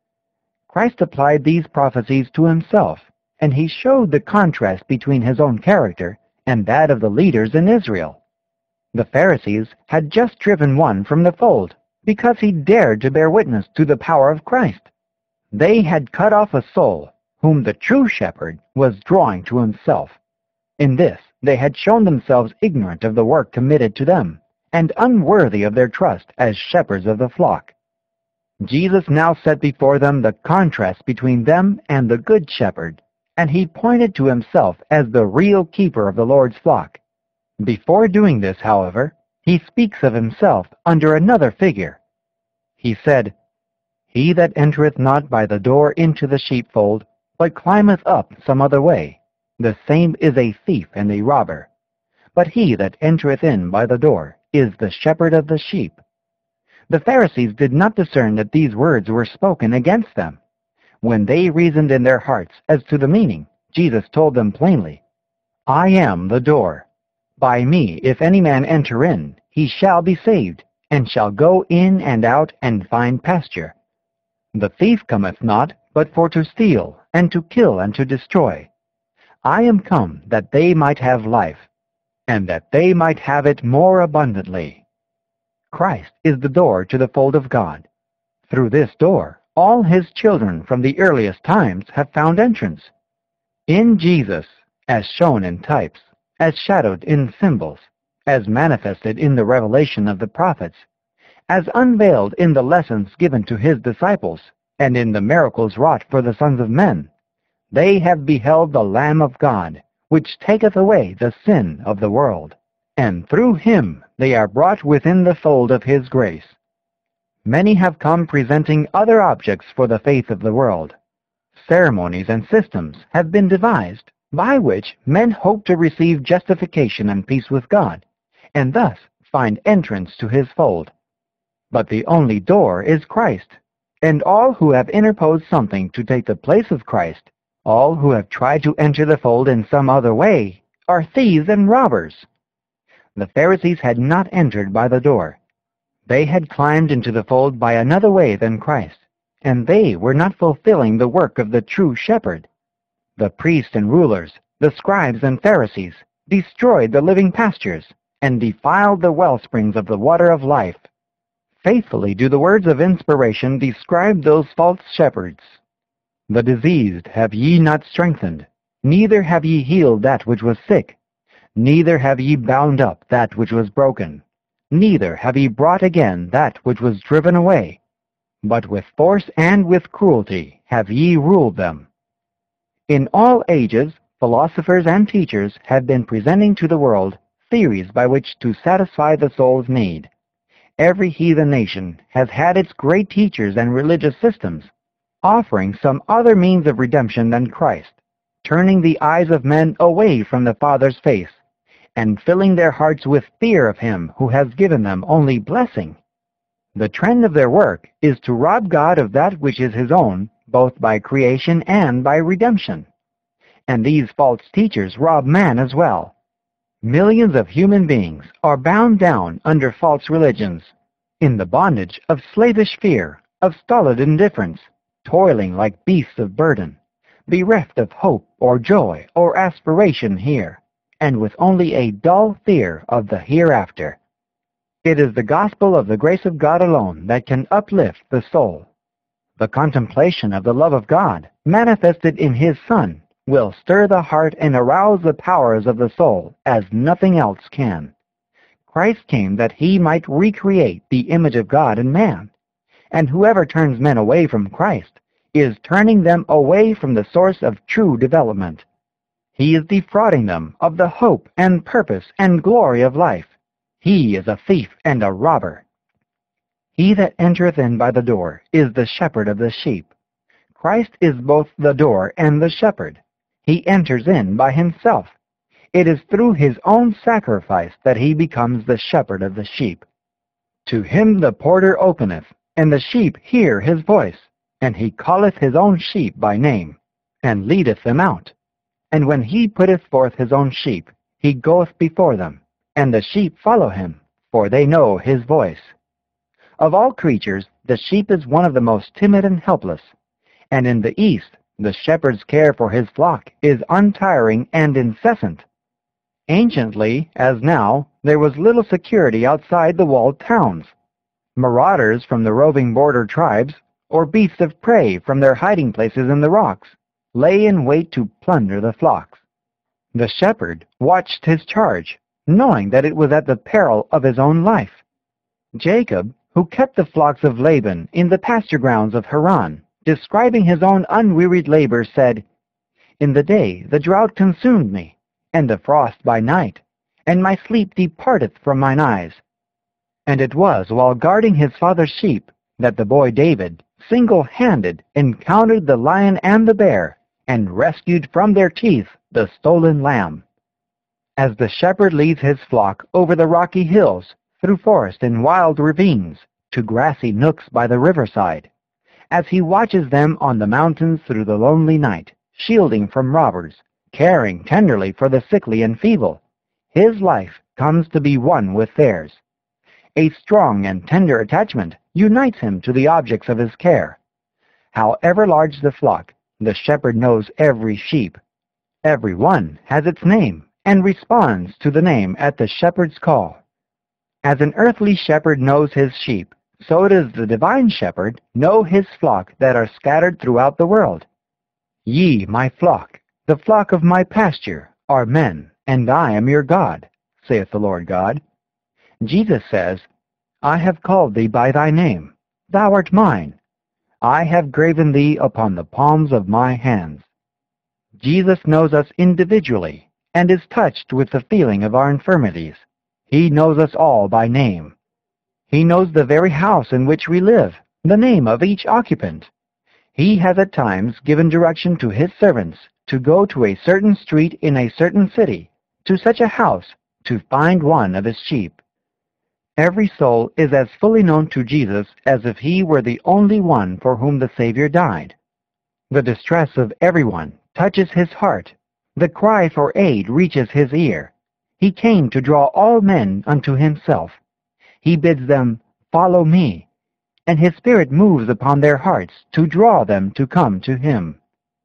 Christ applied these prophecies to himself, and he showed the contrast between his own character and that of the leaders in Israel. The Pharisees had just driven one from the fold because he dared to bear witness to the power of Christ. They had cut off a soul whom the true shepherd was drawing to himself. In this, they had shown themselves ignorant of the work committed to them, and unworthy of their trust as shepherds of the flock. Jesus now set before them the contrast between them and the Good Shepherd, and he pointed to himself as the real keeper of the Lord's flock. Before doing this, however, he speaks of himself under another figure. He said, He that entereth not by the door into the sheepfold, but climbeth up some other way, the same is a thief and a robber. But he that entereth in by the door is the shepherd of the sheep. The Pharisees did not discern that these words were spoken against them. When they reasoned in their hearts as to the meaning, Jesus told them plainly, I am the door. By me, if any man enter in, he shall be saved, and shall go in and out and find pasture. The thief cometh not, but for to steal, and to kill, and to destroy. I am come that they might have life, and that they might have it more abundantly. Christ is the door to the fold of God. Through this door, all his children from the earliest times have found entrance. In Jesus, as shown in types, as shadowed in symbols, as manifested in the revelation of the prophets, as unveiled in the lessons given to his disciples, and in the miracles wrought for the sons of men, they have beheld the Lamb of God, which taketh away the sin of the world, and through him they are brought within the fold of his grace. Many have come presenting other objects for the faith of the world. Ceremonies and systems have been devised, by which men hope to receive justification and peace with God, and thus find entrance to his fold. But the only door is Christ, and all who have interposed something to take the place of Christ, all who have tried to enter the fold in some other way, are thieves and robbers. The Pharisees had not entered by the door. They had climbed into the fold by another way than Christ, and they were not fulfilling the work of the true shepherd. The priests and rulers, the scribes and Pharisees, destroyed the living pastures, and defiled the wellsprings of the water of life. Faithfully do the words of inspiration describe those false shepherds. The diseased have ye not strengthened, neither have ye healed that which was sick, neither have ye bound up that which was broken, neither have ye brought again that which was driven away, but with force and with cruelty have ye ruled them. In all ages, philosophers and teachers have been presenting to the world theories by which to satisfy the soul's need. Every heathen nation has had its great teachers and religious systems, offering some other means of redemption than Christ, turning the eyes of men away from the Father's face, and filling their hearts with fear of him who has given them only blessing. The trend of their work is to rob God of that which is his own, both by creation and by redemption. And these false teachers rob man as well. Millions of human beings are bound down under false religions, in the bondage of slavish fear, of stolid indifference, toiling like beasts of burden, bereft of hope or joy or aspiration here, and with only a dull fear of the hereafter. It is the gospel of the grace of God alone that can uplift the soul. The contemplation of the love of God, manifested in his Son, will stir the heart and arouse the powers of the soul as nothing else can. Christ came that he might recreate the image of God in man, and whoever turns men away from Christ is turning them away from the source of true development. He is defrauding them of the hope and purpose and glory of life. He is a thief and a robber. He that entereth in by the door is the shepherd of the sheep. Christ is both the door and the shepherd. He enters in by himself. It is through his own sacrifice that he becomes the shepherd of the sheep. To him the porter openeth, and the sheep hear his voice, and he calleth his own sheep by name, and leadeth them out. And when he putteth forth his own sheep, he goeth before them, and the sheep follow him, for they know his voice. Of all creatures, the sheep is one of the most timid and helpless, and in the East, the shepherd's care for his flock is untiring and incessant. Anciently, as now, there was little security outside the walled towns. Marauders from the roving border tribes, or beasts of prey from their hiding places in the rocks, lay in wait to plunder the flocks. The shepherd watched his charge, knowing that it was at the peril of his own life. Jacob, who kept the flocks of Laban in the pasture grounds of Haran, describing his own unwearied labor, said, In the day the drought consumed me, and the frost by night, and my sleep departeth from mine eyes. And it was while guarding his father's sheep that the boy David, single-handed encountered the lion and the bear, and rescued from their teeth the stolen lamb. As the shepherd leads his flock over the rocky hills, through forest and wild ravines, to grassy nooks by the riverside, as he watches them on the mountains through the lonely night, shielding from robbers, caring tenderly for the sickly and feeble, his life comes to be one with theirs. A strong and tender attachment unites him to the objects of his care. However large the flock, the shepherd knows every sheep. Every one has its name and responds to the name at the shepherd's call. As an earthly shepherd knows his sheep, so does the divine shepherd know his flock that are scattered throughout the world. Ye, my flock, the flock of my pasture, are men, and I am your God, saith the Lord God. Jesus says, I have called thee by thy name. Thou art mine. I have graven thee upon the palms of my hands. Jesus knows us individually and is touched with the feeling of our infirmities. He knows us all by name. He knows the very house in which we live, the name of each occupant. He has at times given direction to his servants to go to a certain street in a certain city, to such a house, to find one of his sheep. Every soul is as fully known to Jesus as if he were the only one for whom the Savior died. The distress of everyone touches his heart. The cry for aid reaches his ear. He came to draw all men unto himself. He bids them, follow me, and his Spirit moves upon their hearts to draw them to come to him.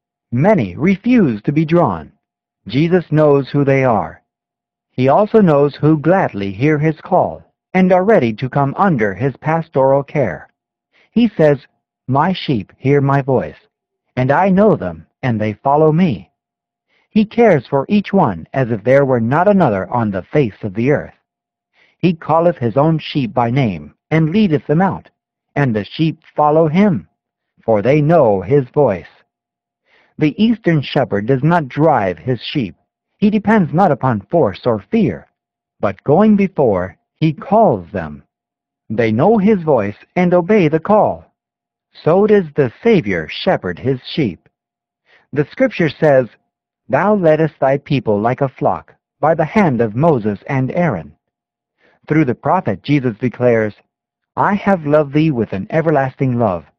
Many refuse to be drawn. Jesus knows who they are. He also knows who gladly hear his call and are ready to come under his pastoral care. He says, my sheep hear my voice, and I know them, and they follow me. He cares for each one as if there were not another on the face of the earth. He calleth his own sheep by name, and leadeth them out, and the sheep follow him, for they know his voice. The eastern shepherd does not drive his sheep. He depends not upon force or fear, but going before, he calls them. They know his voice and obey the call. So does the Savior shepherd his sheep. The Scripture says, Thou leddest thy people like a flock, by the hand of Moses and Aaron. Through the prophet Jesus declares, I have loved thee with an everlasting love.